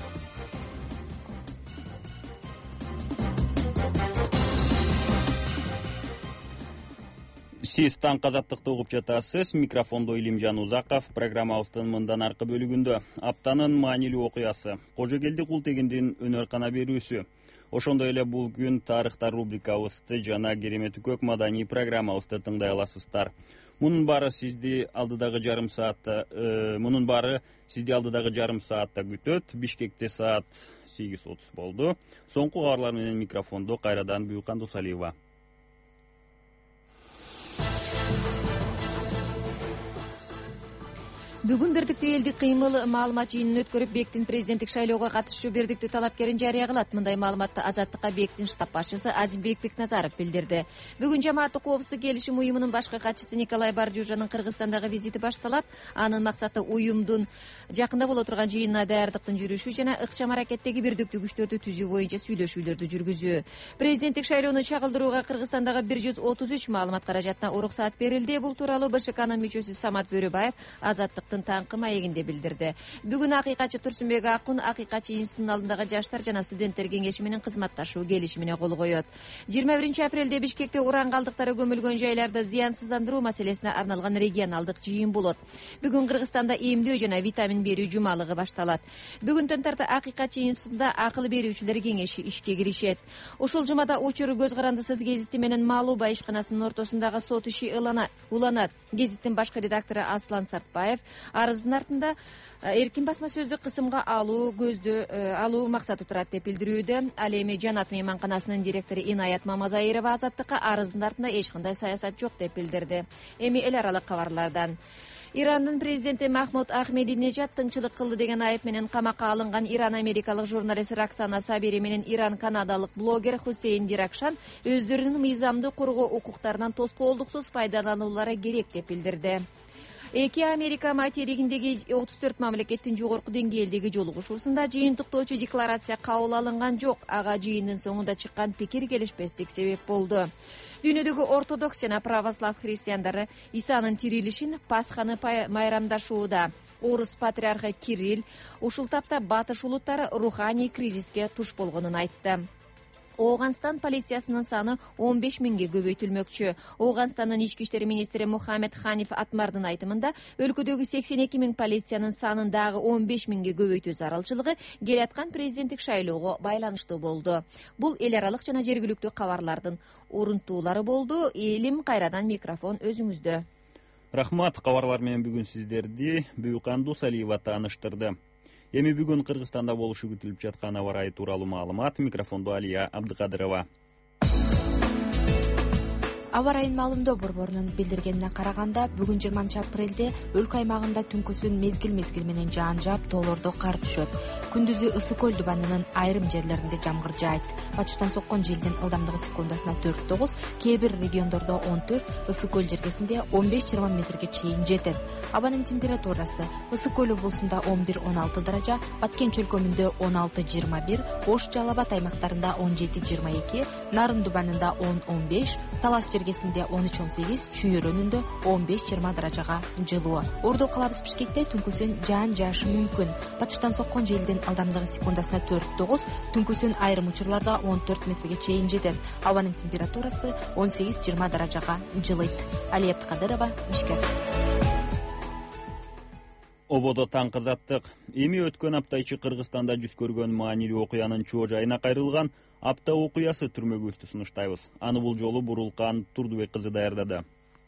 Сиз таң казаттыкты угуп жатасыз. Микрофондо Илимжан Узаков. Программабыздын мындан аркы бөлүгүндө аптанын маанилүү окуясы, Кожогелди Култегиндин өнөр-кана берүүсү. Ошондой эле бул күн тарыхта рубрикабызды жана керемети көк маданий программабызды тыңдай аласыздар. Мунун баары сизди алдыдагы жарым саатта, мунун баары сизди алдыдагы жарым саатта күтөт. Бишкекте саат сегиз отуз болду. Соңку кабарлар менен микрофондо кайрадан Буюкан Дусалиева. Бүгүн бирдиктүү элдик кыймыл маалымат жыйынын өткөрүп, Бектин президенттик шайлоого катышчу бирдиктүү талапкерин жарыялагат. Мындай маалыматты Азаттыкка Бектин штаб башчысы Азимбек Бекназаров билдирди. Бүгүн жамааттык коопсуздук келишим уюмунун башкы катчысы Николай Бардюжанын Кыргызстандагы визити башталат. Анын максаты уюмдун жакында боло турган жыйынына даярдыктын жүрүшү жана ыкчам аракеттеги бирдиктүү күчтөрдү түзүү боюнча сүйлөшүүлөрдү жүргүзүү. Президенттик шайлоону чагылдырууга Кыргызстандагы бир жүз отуз үч маалымат каражатына уруксаат берилди. Бул тууралуу БШКнын мүчөсү Самат Бөрөбаев Азаттыктын таңкы маегинде билдирди. Бүгүн Акыйкатчы Турсунбек Аккун Акыйкатчы институтунун алдындагы жаштар жана студенттер кеңеши менен кызматташуу келишимине кол коет. жыйырма биринчи апрелде Бишкекте уран калдыктары көмүлгөн жайларды зыянсыздандыруу маселесине арналган регионалдык жыйын болот. Бүгүн Кыргызстанда эмдөө жана витамин берүү жумалыгы башталат. Бүгүндөн тарта Акыйкатчы институтунда акыл берүүчүлөр кеңеши ишке киришет. Ушул жумада учур көз карандысыз гезити менен Малууба ишканасынын ортосундагы сот иши уланат. Гезиттин башкы редактору Аслан Сартбаев арыздын артында эркин басма сөздү кысымга алуу көздө алуу максаты турат деп билдирүүдө. Ал эми Жанат мейманканасынын директору Инаят Мамазаирова Азаттыкка арыздын артында эч кандай саясат жок деп билдирди. Эми эл аралык кабарлардан. Ирандын президенти Махмуд Ахмединежад тынчылык кылды деген айып менен камакка алынган иран-америкалык журналист Роксана Сабири менен иран-канадалык блогер Хусейн Диракшан өздөрүнүн мыйзамдуу коргоо укуктарынан тоскоолдуксуз пайдаланулары керек деп билдирди. Эки Америка материгиндеги отуз төрт мамлекеттин жогорку деңгээлдеги жолугушуусунда жыйынтыктоочу декларация кабыл алынган жок. Ага жыйындын соңунда чыккан пикир келишпестик себеп болду. Дүйнөдөгү ортодокс жана православ христиандары Исанын тирилишин, Пасханы майрамдашууда. Орус патриархы Кирилл ушул тапта батыш улуттары руханий кризиске туш болгонун айтты. Оганстан полициясынын саны он беш миңге көбөйтүлмөкчү. Оганстандын ички иштер министри Мухаммед Ханиф Атмардын айтымында, өлкөдөгү сексен эки миң полициянын санын дагы он беш миңге көбөйтүү зарылчылыгы келаткан президенттик шайлоого байланыштуу болду. Бул эл аралык жана жергиликтүү кабарлардын урунтуулары болду. Элим, кайрадан микрофон өзүңүздө. Рахмат, кабарлар менен бүгүн сиздерди Буюкан Дусалиева тааныштырды. Эми бүгүн Кыргызстанда болушу күтүлүп жаткан аба ырайы тууралуу маалымат. Микрофондо Алия Абдыкадырова. Аба ырайынын маалымдоо борборунун билдиргенине караганда, бүгүн жыйырманчы апрелде өлкө аймагында түнкүсүн мезгил-мезгил менен жаан жаап, тоолордо кар түшөт. Күндүзү Ысык көл дубанынын айрым жерлеринде жамгыр жаайт. Батыштан соккон желдин ылдамдыгы секундасына төрт тогуз, кээ бир региондордо он төрт, Ысык көл жергесинде он беш жыйырма метрге чейин жетет. Абанын температурасы: Ысык көл облусунда он бир он алты даража, Баткен чөлкөмүндө он алты жыйырма бир, Ош Жалал Абад аймактарында он жети жыйырма эки, Нарын дубанында он он беш, Талас чергесинде он үч он сегиз, чүйөрөнүндө он беш жыйырма даражага жылуу. Ордо калабыз Бишкекте түнкүсүн жаан жаашы мүмкүн. Батыштан соккон желдин ылдамдыгы секундасына төрт тогуз, түнкүсүн айрым учурларда он төрт метрге чейин жетет. Абанын температурасы он сегиз жыйырма даражага жылыйт. Алия Абдыкадырова, Бишкек. Ободо таң кызаттык. Эми өткөн апта ичи Кыргызстанда жүз көргөн маанилүү окуянын чоо жайына кайрылган апта окуясы түрмөгүлтү сунуштайбыз. Аны бул жолу Бурулкан Турдубек кызы даярдады.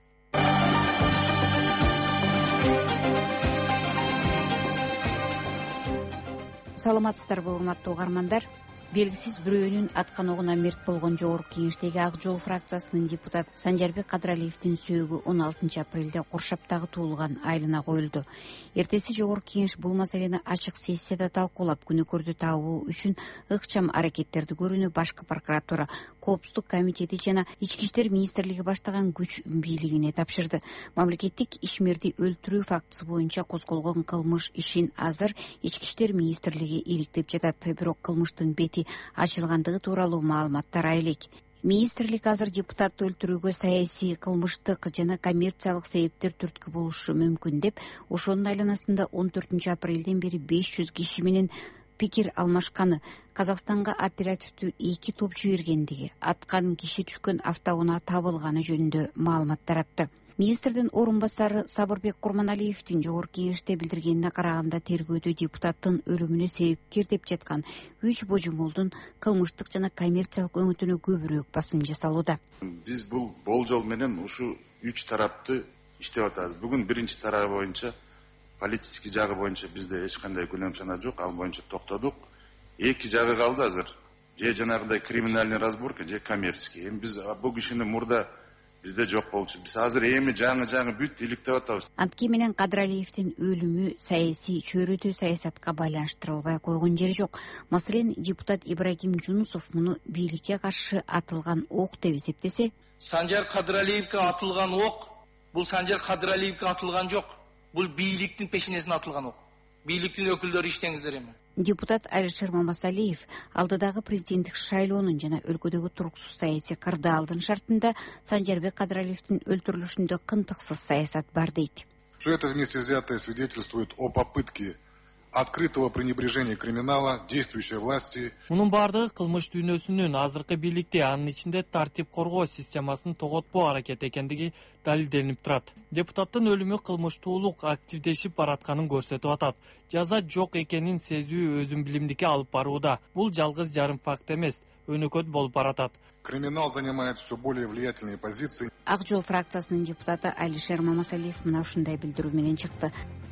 Саламатсыздарбы, урматтуу угармандар. Белгисиз бирөөнүн аткан огуна мерт болгон Жогорку Кеңештеги Ак жол фракциясынын депутаты Санжарбек Кадыралиевдин сөөгү он алтынчы апрелде Куршаптагы туулган айылына коюлду. Эртеси Жогорку Кеңеш бул маселени ачык сессияда талкуулап, күнөөкөрдү табуу үчүн ыкчам аракеттерди көрүүнү Башкы прокуратура, Коопсуздук комитети жана Ички иштер министрлиги баштаган күч бийлигине тапшырды. Мамлекеттик ишмерди өлтүрүү фактысы боюнча козголгон кылмыш ишин азыр Ички иштер министрлиги иликтеп жатат, бирок кылмыштын бети ачылгандыгы тууралуу маалыматтар айылек. Министрлик азыр депутатты өлтүрүүгө саясий, кылмыштык жана коммерциялык себептер түрткү болушу мүмкүн деп, ошонун айланасында он төртүнчү апрелден бери беш жүз киши менен пикир алмашканы, Казакстанга оперативдүү эки топ жибергендиги, аткан киши түшкөн автоунаа табылганы жөнүндө маалымат таратты. Министрдин орун басары Сабырбек Курманалиевдин Жогорку Кеңеште билдиргенине караганда, тергөөдө депутаттын өлүмүнө себепкер деп жаткан үч божомолдун кылмыштык жана коммерциялык өңөтүнө көбүрөөк басым жасалууда. Биз бул болжол менен ушу үч тарапты иштеп атабыз. Бүгүн биринчи тарабы боюнча, политический жагы боюнча бизде эч кандай күнөм чана жок, ал боюнча токтодук. Эки жагы калды азыр. Же жанагындай криминальный разборка, же коммерческий. Эми биз бул кишини мурда бизде жок болчу. Биз азыр эми жаңы-жаңы бүт иликтеп атабыз. Антки менен Кадыралиевдин өлүмү саясий, чөйрөдүү саясатка байланыштырылбай койгон жери жок. Маселен, депутат Ибрагим Жунусов муну бийликке каршы атылган ок деп эсептесе, Санжар Кадыралиевге атылган ок, бул Санжар Кадыралиевге атылган жок. Бул бийликтин пешинесине атылган ок. Бийликтин өкүлдөрү иштеңиздер эми. Депутат Алишер Мамасалиев алдыдагы президенттик шайлоонун жана өлкөдөгү туруксуз саясий кырдаалдын шартында Санжарбек Кадыралиевдин өлтүрүлүшүндө кынтыксыз саясат бар дейт. Все это вместе взятое свидетельствует о попытке открытого пренебрежения криминала действующей власти. Мунун бардыгы кылмыш дүйнөсүнүн азыркы бийликти, анын ичинде тартип коргоо системасын тоготпоо аракет экендиги далилденип турат. Депутаттын өлүмү кылмыштуулук активдешип баратканын көрсөтүп атат. Жаза жок экенин сезүү өзүн билимдикке алып барууда. Бул жалгыз жарым факт эмес, өнөкөт болуп баратат. Криминал занимает все более влиятельные позиции. Ак жол фракциясынын депутаты Алишер Мамасалиев мына ушундай билдирүү менен чыкты.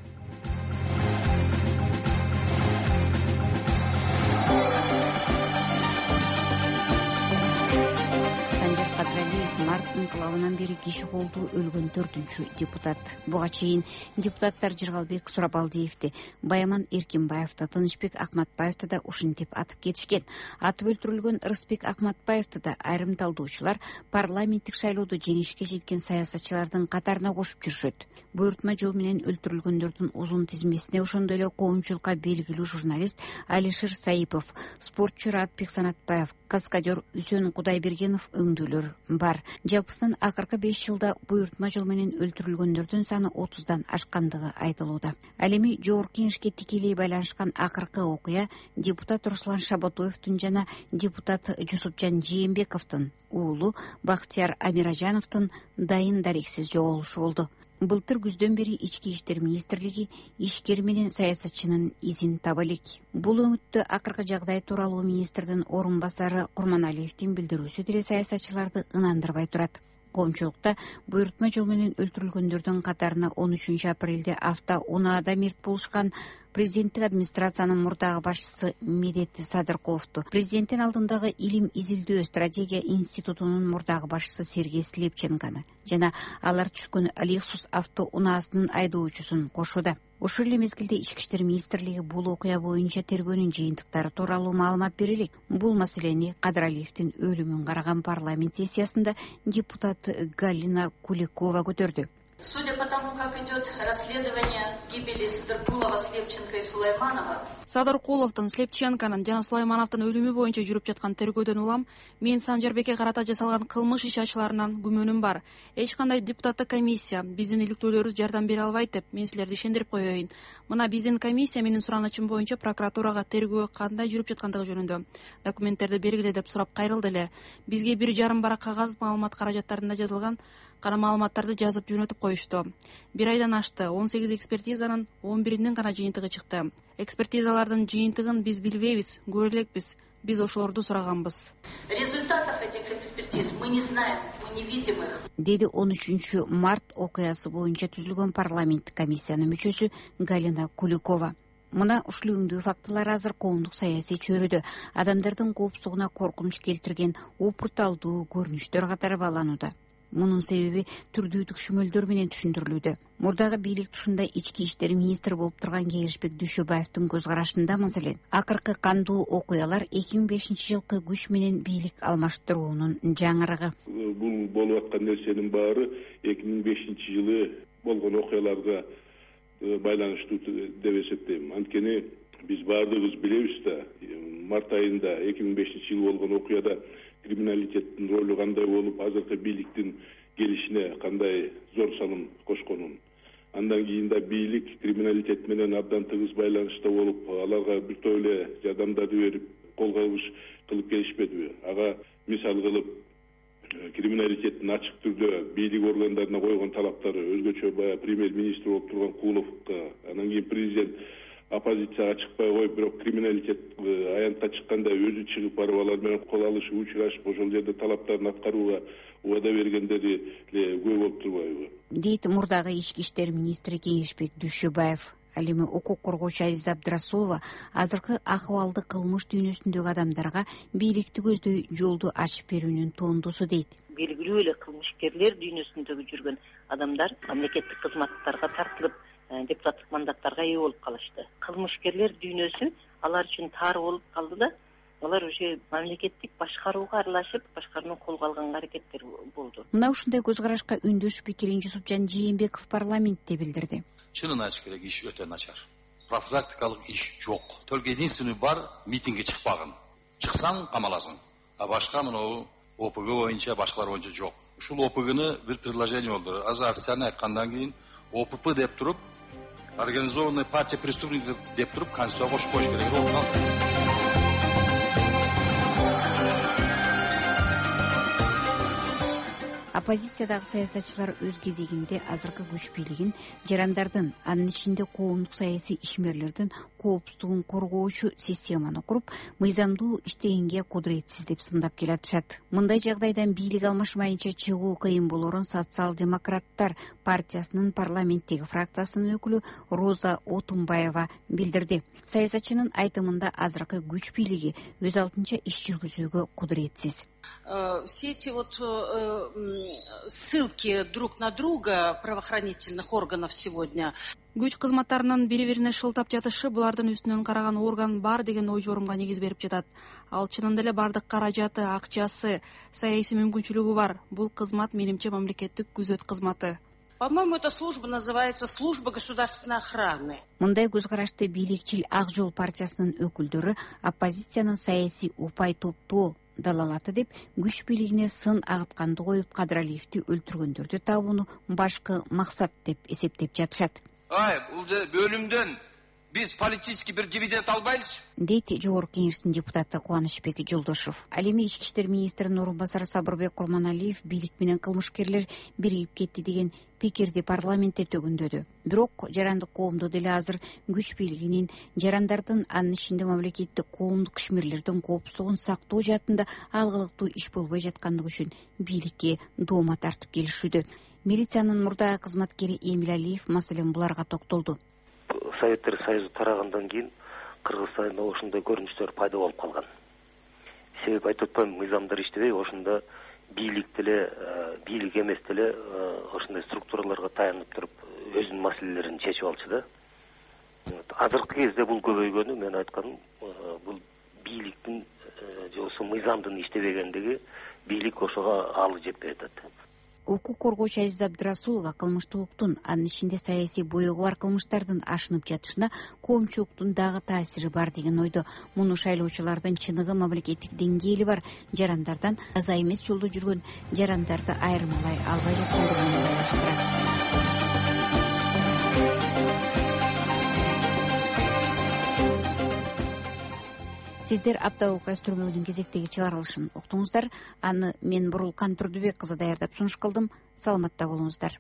Март инкылабынан бери киши колду өлгөн төртүнчү депутат. Буга чейин депутаттар Жыргалбек Сурабалдиевди, Баяман Эркинбаевди, Тынычбек Акматбаевди да ушинтип атып кетишкен. Атып өлтүрүлгөн Рысбек Акматбаевди да айрым талдоочулар парламенттик шайлоодо жеңишке жеткен саясатчылардын катарына кошуп жүрүшөт. Буйртма жол менен өлтүрүлгөндөрдүн узун тизмесине ошондой эле коомчулукка белгилүү журналист Алишер Саипов, спортчу Ратбек Санатбаев, каскадер Үсөн Кудайбергенов өңдүүлөр бар. Жалпысынан акыркы беш жылда буйртма жол менен өлтүрүлгөндөрдүн саны отуздан ашкандыгы айтылууда. Ал эми Жогорку Кеңешке тикелей байланышкан акыркы окуя депутат Руслан Шабатоевдун жана депутат Жусупжан Жээнбековдун уулу Бактияр Амиражановдун дайын дарексиз жоголушу болду. Былтыр күздөн бери Ички иштер министрлиги ишкер менен саясатчынын изин таба элек. Бул өңүттө акыркы жагдай тууралуу министрдин орун басары Курманалиевдин билдирүүсү деле саясатчыларды ынандырбай турат. Коомчулукта буйртма жол менен өлтүрүлгөндөрдүн катарына он үчүнчү апрелде автоунаада мерт болушкан президенттик администрациянын мурдагы башчысы Медет Садырковду, президенттин алдындагы илим изилдөө стратегия институтунун мурдагы башчысы Сергей Слепченканы жана алар түшкөн Lexus автоунаасынын айдоочусун кошууда. Ошол эле мезгилде Ички иштер министрлиги бул окуя боюнча тергөөнүн жыйынтыктары тууралуу маалымат бере элек. Бул маселени Кадыралиевдин өлүмүн караган парламент сессиясында депутат Галина Куликова көтөрдү. Судя по тому, как идет расследование гибели Садыркулова, Слепченко и Сулайманова, Садыркуловдун, Слепченконун жана Сулаймановдун өлүмү боюнча жүрүп жаткан тергөөдөн улам мен Санжарбекке карата жасалган кылмыш иши ачыларынан күмөнүм бар. Эч кандай депутаттык комиссия биздин иликтөөлөрүбүз жардам бере албайт деп мен силерди ишендирип коеюн. Мына биздин комиссия менин суранычым боюнча прокуратурага тергөө кандай жүрүп жаткандыгы жөнүндө документтерди бергиле деп сурап кайрылды эле. Бизге бир жарым барак кагаз маалымат каражаттарында жазылган гана маалыматтарды жазып жөнөтүп коюшту. Бир айдан ашты. он сегиз экспертизанын он биринин гана жыйынтыгы чыкты. Экспертизалардын жыйынтыгын биз билбейбиз, көрө элекпиз. Биз ошолорду сураганбыз. Результатов этих экспертиз мы не знаем, мы не видим их. Деди он үчүнчү март окуясы боюнча түзүлгөн парламенттик комиссиянын мүчөсү Галина Куликова. Мына ушул өңдүү фактылар азыр коомдук саясий чөйрөдө адамдардын коопсуздугуна коркунуч келтирген опурталдуу көрүнүштөр катары бааланууда. Мунун себеби түрдүү түкшүмөлдөр менен түшүндүрүлүүдө. Мурдагы бийлик тушунда ички иштер министри болуп турган Кеңешбек Дүйшөбаевдин көз карашында маселен акыркы кандуу окуялар эки миң бешинчи жылкы күч менен бийлик алмаштыруунун жаңырыгы. Бул болуп аткан нерсенин баары эки миң бешинчи жылы болгон окуяларга байланыштуу деп эсептейм. Анткени биз баардыгыбыз билебиз да, март айында эки миң бешинчи жылы болгон окуяда криминалитеттин ролу кандай болуп, азыркы бийликтин келишине кандай зор салым кошконун. Андан кийин да бийлик криминалитет менен абдан тыгыз байланышта болуп, аларга бир топ эле жардамдарды берип, кол кабыш кылып келишпедиби? Ага мисал кылып, криминалитеттин ачык түрдө бийлик органдарына койгон талаптары өзгөчө баягы премьер-министр болуп турган Куловго, анан кийин президент оппозицияга чыкпай коюп, бирок криминалитет аянтка чыкканда өзү чыгып барып алар менен кол алышып, учурашып, ошол жерде талаптарын аткарууга убада бергендери эле көп болуп турбайбы? Дейт мурдагы ички иштер министри Кеңешбек Дүйшөбаев. Ал эми укук коргоочу Азиза Абдрасулова азыркы акыбалды кылмыш дүйнөсүндөгү адамдарга бийликти көздөй жолду ачып берүүнүн туындусу дейт. Белгилүү эле кылмышкерлер дүйнөсүндөгү жүргөн адамдар мамлекеттик кызматтарга тартылып, депутаттык мандаттарга ээ болуп калышты. Кылмышкерлер дүйнөсү алар үчүн тар болуп калды да, алар уже мамлекеттик башкарууга аралашып, башкарууну колго алганга аракеттер болду. Мына ушундай көз карашка үндөш пикирин Жусупжан Жээнбеков парламентте билдирди. Чынын айтыш керек, иш өтө начар. Профилактикалык иш жок. Только единственный бар митингге чыкпагын. Чыксаң камаласың. А башка мына ОПГ боюнча, башкалар боюнча жок. Ушул ОПГны бир предложение болду. Азыр официально айткандан кийин ОПП деп туруп, организованная партия преступников деп туруп, конституцияга кошуп коюш керек болуп калды. Оппозициядагы саясатчылар өз кезегинде азыркы күч бийлигин жарандардын, анын ичинде коомдук саясий ишмерлердин коопсуздугун коргоочу системаны куруп, мыйзамдуу иштегенге кудуретсиз деп сындап келатышат. Мындай жагдайдан бийлик алмашмайынча чыгуу кыйын болорун социал-демократтар партиясынын парламенттеги фракциясынын өкүлү Роза Отунбаева билдирди. Саясатчынын айтымында азыркы күч бийлиги өз алдынча иш жүргүзүүгө кудуретсиз. Все эти вот ссылки друг на друга правоохранительных органов сегодня. Күч кызматтарынын бири-бирине шылтап жатышы булардын үстүнөн караган орган бар деген ой жорумга негиз берип жатат. Ал чынында эле бардык каражаты, акчасы, саясий мүмкүнчүлүгү бар. Бул кызмат менимче мамлекеттик күзөт кызматы. По-моему, эта служба называется служба государственной охраны. Мындай көз карашты бийликчил Ак жол партиясынын өкүлдөрү оппозициянын саясий упай топтоо далалаты деп күч бийлигине сын агытканды коюп Кадыралиевди өлтүргөндөрдү табууну башкы максат деп эсептеп жатышат. Ай, бул бөлүмдөн биз политический бир дивиденд албайлычы? Дейт Жогорку Кеңештин депутаты Кубанычбек Жолдошов. Ал эми ички иштер министринин орун басары Сабырбек Курманалиев бийлик менен кылмышкерлер биригип кетти деген пикирди парламентте төгүндөдү. Бирок жарандык коомдо деле азыр күч бийлигинин жарандардын, анын ичинде мамлекеттик коомдук ишмерлердин коопсуздугун сактоо жаатында алгылыктуу иш болбой жаткандыгы үчүн бийликке доома тартып келишүүдө. Милициянын мурдагы кызматкери Эмил Алиев маселен буларга токтолду. Советтер Союзу тарагандан кийин Кыргызстанда ошондой көрүнүштөр пайда болуп калган. Себеп айтып атпайм, мыйзамдар иштебей, ошондо бийлик деле, бийлик эмес деле ошондой структураларга таянып туруп өзүнүн маселелерин чечип алчу да. Азыркы кезде бул көбөйгөнү, мен айтканым, бул бийликтин же болбосо мыйзамдын иштебегендиги, бийлик ошого алы жетпей атат. укук коргоочу Азиз Абдырасулова кылмыштуулуктун, анын ичинде саясий боёгу бар кылмыштардын ашынып жатышына коомчулуктун дагы таасири бар деген ойдо. Муну шайлоочулардын чыныгы мамлекеттик деңгээли бар жарандардан таза эмес жолдо жүргөн жарандарды айырмалай албай жаткандыгын байланыштырат. Сиздер апта окуя түрмөгүнүн кезектеги чыгарылышын уктуңуздар. Аны мен Бурулкан Турдубек кызы даярдап сунуш кылдым. Саламатта болуңуздар.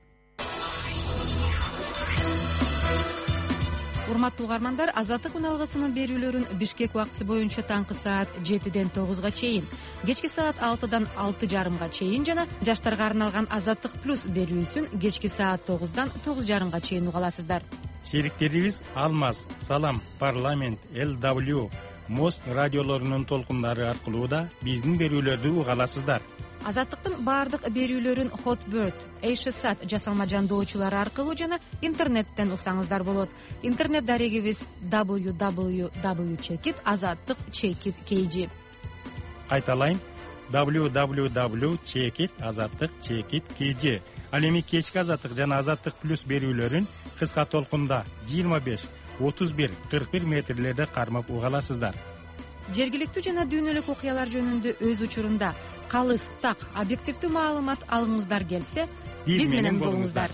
Урматтуу угармандар, Азаттык күн алгысынын берүүлөрүн Бишкек убактысы боюнча таңкы саат жетиден тогузга чейин, кечки саат алтыдан алты жарымга чейин жана жаштарга арналган Азаттык плюс берүүсүн кечки саат тогуздан тогуз жарымга чейин уга аласыздар. Шериктерибиз Алмаз, Салам, Парламент, эл дабл ю, Мост радиолорунун толкундары аркылуу да биздин берүүлөрдү уга аласыздар. Азаттыктын баардык берүүлөрүн Hotbird, Эйшсат жасалма жандоочулары аркылуу жана интернеттен уксаңыздар болот. Интернет дарегибиз дабл ю дабл ю дабл ю чекит азаттык чекит кей жи. Кайталайм, дабл ю дабл ю дабл ю чекит азаттык чекит кей жи. Ал эми кечки Азаттык жана Азаттык плюс берүүлөрүн кыска толкунда жыйырма беш, отуз бир, кырк бир метрлерде кармап уга аласыздар. Жергиликтүү жана дүйнөлүк окуялар жөнүндө өз учурунда калыс, так, объективдүү маалымат алгыңыздар келсе, биз менен болуңуздар.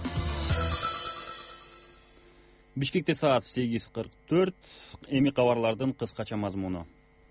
Бишкекте саат сегиз кырк төрт. Эми кабарлардын кыскача мазмуну.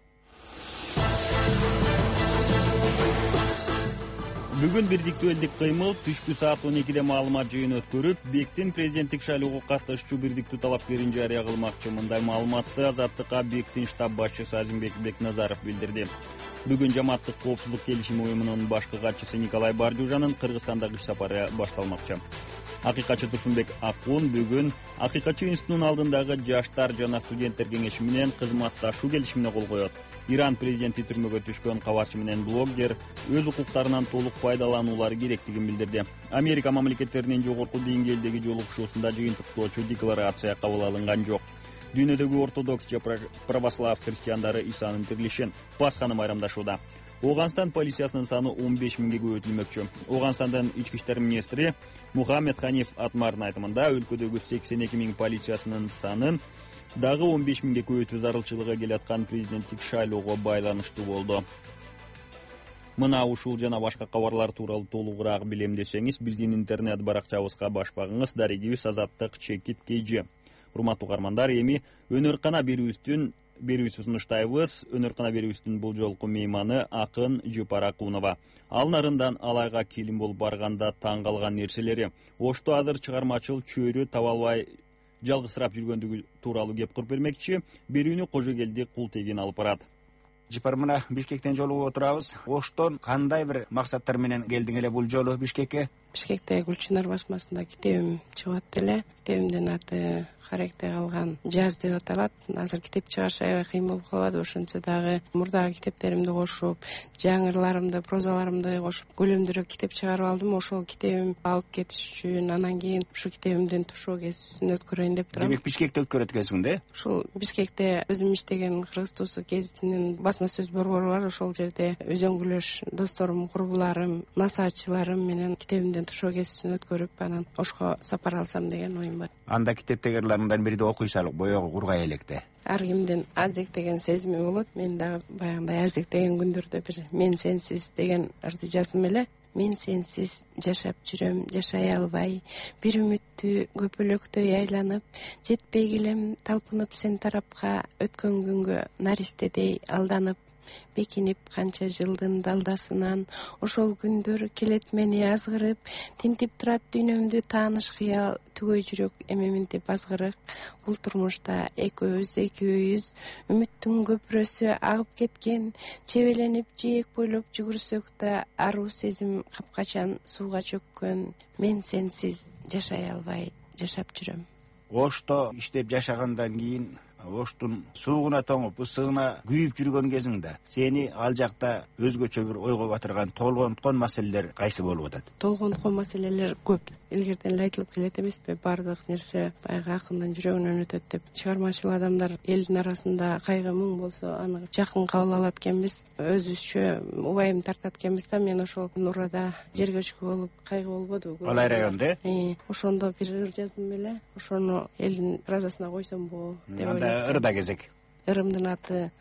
Бүгүн бирдиктүү элдик кыймыл түшкү саат он экиде маалымат жыйын өткөрүп, Бектин президенттик шайлоого катышчу бирдиктүү талапкерин жарыя кылмакчы. Мындай маалыматты Азаттыкка Бектин штаб башчысы Азимбек Бекназаров билдирди. Бүгүн Жамааттык коопсуздук келишими уюмунун башкы катчысы Николай Бардюжанын Кыргызстандагы иш сапары башталмакчы. Акыйкатчы Турсунбек Акун бүгүн Акыйкатчы институтунун алдындагы жаштар жана студенттер кеңеши менен кызматташуу келишимине кол коет. Иран президенти түрмөгө түшкөн кабарчы менен блогер өз укуктарынан толук пайдалануулары керектигин билдирди. Америка мамлекеттеринин жогорку деңгээлдеги жолугушуусунда жыйынтыктоочу декларация кабыл алынган жок. Дүйнөдөгү ортодокс же православ христиандары Исанын тирилишин Пасханы майрамдашууда. Оганстан полициясынын саны он беш миңге көбөйтүлмөкчү. Оганстандын ички иштер министри Мухаммед Ханиф Атмардын айтымында өлкөдөгү сексен эки миң полициясынын санын дагы он беш миңге көбөйтүү зарылчылыгы келаткан президенттик шайлоого байланыштуу болду. Мына ушул жана башка кабарлар тууралуу толугураак билем десеңиз, биздин интернет баракчабызга баш багыңыз, дарегибиз азаттык чекит кей жи. Урматтуу угармандар, эми өнөр-кана берүүбүздүн берүүсү сунуштайбыз. Өнөр-кана берүүбүздүн бул жолку мейманы акын Жыпар Акунова. Ал нарындан алайга килим болуп барганда таң калган нерселери, Ошто азыр чыгармачыл чөйрө таба албай жалгызсырап жүргөндүгү тууралуу кеп куруп бермекчи. Берүүнү Кожогелди Култегин алып барат. Жыпар, мына Бишкектен жолугуп отурабыз. Оштон кандай бир максаттар менен келдиң эле бул жолу Бишкекке? Бишкекте Гүлчүнөр басмасында китебим чыгып атты эле. Китебимдин аты Харекте калган жаз деп аталат. Азыр китеп чыгарыш аябай кыйын болуп калат. Ошентсе дагы мурдагы китептеримди кошуп, жаңырларымды, прозаларымды кошуп, көлөмдүүрөөк китеп чыгарып алдым. Ошол китебим алып кетиш үчүн, анан кийин ушу китебимдин тушоо кезүүсүн өткөрөйүн деп турам. Демек Бишкекте өткөрөт экенсиң да? Ушул Бишкекте өзүм иштеген Кыргыз Туусу гезитинин басма сөз борбору бар. Ошол жерде өзөңгүлөш досторум, курбуларым, насаатчыларым менен китебимдин тушоо кезүүсүн өткөрүп, анан Ошко сапар алсам деген оюм бар. Анда китептегилердин бириде окуй салып, боёгу кургай электе. Ар кимдин аздектеген сезими болот. Мен дагы баягындай аздектеген күндөрдө бир мен сенсиз деген ырды жаздым эле. Мен сенсиз жашап жүрөм, жашай албай, бир үмүттүү көпөлөктөй айланып, жетпей келем талпынып сен тарапка, өткөн күнгө наристедей алданып, бекинип канча жылдын далдасынан, ошол күндөр келет мени азгырып, тинтип турат дүйнөмдү тааныш кыял, түгөй жүрөк эмеминтип азгырык, бул турмушта экөөбүз экөөбүз, үмүттүн көпүрөсү агып кеткен, чебеленип жээк бойлоп жүгүрсөк да, аруу сезим капкачан сууга чөккөн, мен сенсиз жашай албай, жашап жүрөм. Ошто иштеп жашагандан кийин Оштун суугуна тоңуп, ысыгына күйүп жүргөн кезиңде сени ал жакта өзгөчө бир ойго батырган толгонткон маселелер кайсы болуп атат? Толгонткон маселелер көп. илгерден эле айтылып келет эмеспи, баардык нерсе баягы акындын жүрөгүнөн өтөт деп. Чыгармачыл адамдар элдин арасында кайгы мұң болсо аны жакын кабыл алат экенбиз, өзүбүзчө убайым тартат экенбиз да. Мен ошол Нурада жер көчкү болуп кайгы болбоду. Алай районда ошондо бир ыр жаздым эле. Ошону элдин разасына койсомбу деп ойлоп. Анда ырда кезек. Ырымдын аты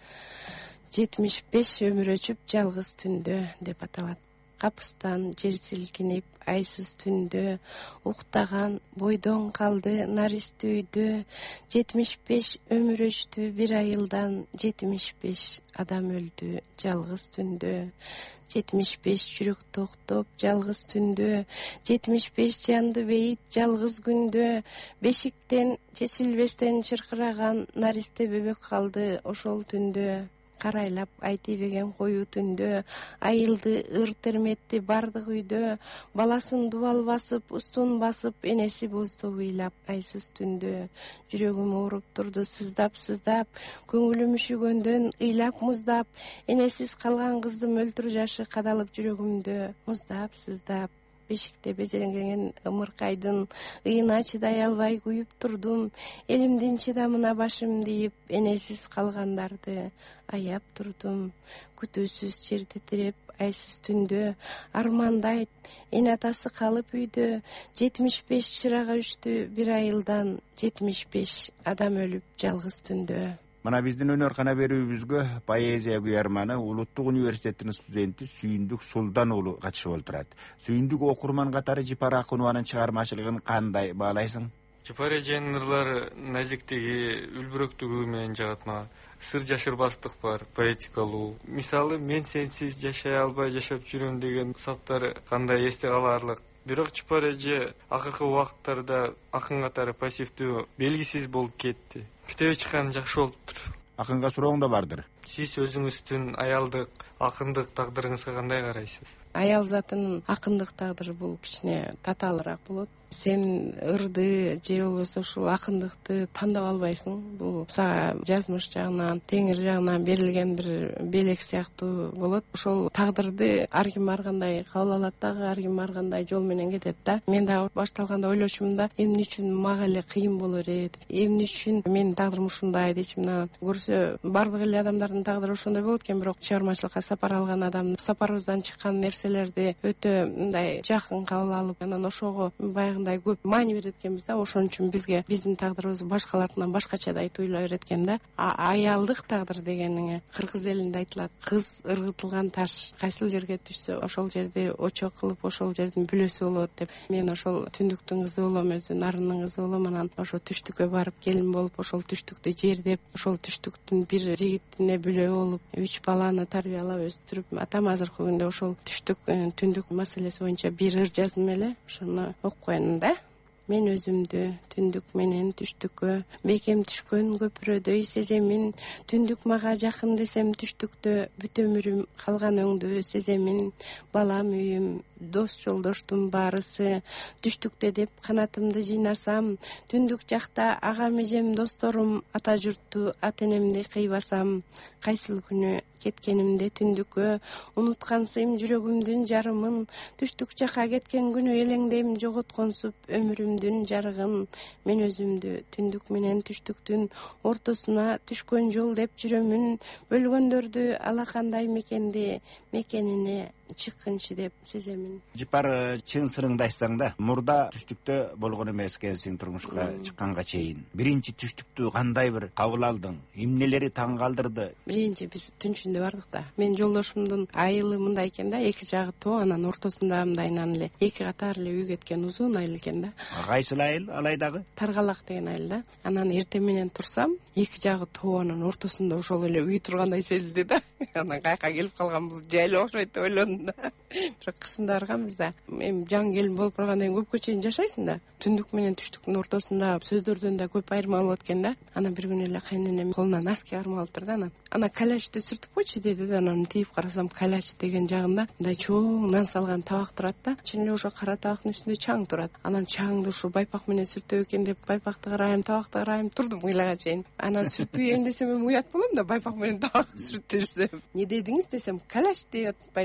жетимиш беш өмүр өчүп жалгыз түндө деп аталат. Капыстан жер силкинип айсыз түндө, уктаган бойдон калды наристи үйдө. Жетимиш беш өмүр өчтү бир айылдан, жетимиш беш адам өлдү жалгыз түндө. Жетимиш беш жүрөк токтоп жалгыз түндө, жетимиш беш жанды бейит жалгыз күндө. Бешиктен чечилбестен чыркыраган наристе бөбөк калды ошол түндө. Карайлап айтыбеген коюу түндө, айылды ыр терметти бардык үйдө. Баласын дубал басып, устун басып, энеси бозду ыйлап айсыз түндө. Жүрөгүм ооруп турду сыздап-сыздап, көңүлүм үшүгөндөн ыйлап муздап. Энесиз калган кыздын мөлтүр жашы кадалып жүрөгүмдө, муздап-сыздап. Бешикте безереңген ымыркайдын ыйына чыдай албай күйүп турдум. Элимдин чыдамына башым ийип, энесиз калгандарды аяп турдум. Күтүүсүз жерди тиреп айсыз түндө, армандайт эне атасы калып үйдө. Жетимиш беш чырак өчтү бир айылдан, жетимиш беш адам өлүп жалгыз түндө. Мына биздин өнөр-кана берүүбүзгө поэзия куярманы Улуттук университеттин студенти Сүйүндүк Сулдан уулу катышып олтурат. Сүйүндүк окурман катары Жипар Акунованын чыгармачылыгын кандай баалайсың? Жипар эженин ырлары назиктиги, үлбүрөктүгү менен жагат мага. Сыр жашырбастык бар, поэтикалуу. Мисалы, мен сенсиз жашай албай жашап жүрөм деген саптар кандай эсте калаарлык. Бирок Жипар эже акыркы убакыттарда акын катары пассивдүү, белгисиз болуп кетти. Китеби чыккан жакшы болуптур. Акынга сурооң да бардыр. Сиз өзүңүздүн аялдык, акындык тагдырыңызга кандай карайсыз? Аял затынын акындык тагдыры бул кичине татаалыраак болот. Сен ырды же болбосо ушул акындыкты тандап албайсың. Бул сага жазмыш жагынан, теңир жагынан берилген бир белек сыяктуу болот. Ошол тагдырды ар ким ар кандай кабыл алат дагы, ар ким ар кандай жол менен кетет да. Мен дагы башталганда ойлочумун да, эмне үчүн мага эле кыйын болор эт, эмне үчүн менин тагдырым ушундай дечим. Анан көрсө бардык эле адамдардын тагдыры ошондой болот экен, бирок чыгармачылыкка сапар алган адам сапарыбыздан чыккан нерселерди өтө мындай жакын кабыл алып, анан ошого баягы көп маани берет экенбиз да. Ошон үчүн бизге биздин тагдырыбыз башкалардын башкача да айтыла берет экен да. Аялдык тагдыр дегениңе кыргыз элинде айтылат: кыз ыргытылган таш кайсыл жерге түшсө ошол жерди очок кылып, ошол жердин бүлөсү болот деп. Мен ошол түндүктүн кызы болом, өзү нарындын кызы болом. Анан ошол түштүккө барып келин болуп, ошол түштүктү жердеп, ошол түштүктүн бир жигитине бүлө болуп, үч баланы тарбиялап өстүрүп, атам азыркы күндө ошол түштүк түндүк маселеси боюнча бир ыр жаздым эле. Ошону окуп коеюн да. Мен өзүмдү түндүк менен түштүккө, бекем түшкөн көпүрөдөй сеземин. Түндүк мага жакын десем, түштүктө бүт өмүрүм калган өңдү сеземин. Балам, үйүм, дос жолдоштун баарысы түштүктө деп канатымды жыйнасам, түндүк жакта агам эжем досторум, ата журтту ата энемди кыйбасам. Кайсыл күнү кеткенимде түндүккө, унуткансыйм жүрөгүмдүн жарымын. Түштүк жака кеткен күнү элеңдейм, жоготконсуп өмүрүмдүн жарыгын. Мен өзүмдү түндүк менен түштүктүн ортосуна түшкөн жол деп жүрөмүн. Бөлгөндөрдү алакандай мекенди, мекенине чыккынчы деп сеземин. Жипар, чын сырыңды айтсаң да, мурда түштүктө болгон эмес экенсиң турмушка чыкканга чейин. Биринчи түштүктү кандай бир кабыл алдың? Эмнелери таң калтырды? Биринчи биз түнчүндө бардык да. Мен жолдошумдун айылы мындай экен да, эки жагы тоо, анан ортосунда мындайынан эле эки катар эле үй кеткен, узун айыл экен да. Кайсыл айыл алайдагы? Таргалак деген айыл да. Анан эртең менен турсам, эки жагы тоо, анан ортосунда ошол эле үй тургандай сезилди да. Анан каяка келип калганбыз, жайлы окшойт деп ойлодум да. Бирок кышында барганбыз да. Эми жаңы келин болуп баргандан кийин көпкө чейин жашайсың да. Түндүк менен түштүктүн ортосунда сөздөрдөн да көп айырма болот экен да. Анан бир күнү эле кайненем колуна носки кармалыптыр да. Анан ана калячты сүртүп койчу деди да. Анан тийип карасам, каляч деген жагында мындай чоң нан салган табак турат да. Чын эле ошо кара табактын үстүндө чаң турат. Анан чаңды ушу байпак менен сүртөб экен деп, байпакты карайм, табакты карайм, турдум ыйлаган чейин. Анан сүртпөйүн десем, эми уят болом да, байпак менен табак сүртүп жүрсөм. Не дедиңиз десем, каляч деп атпаймынбы дейт.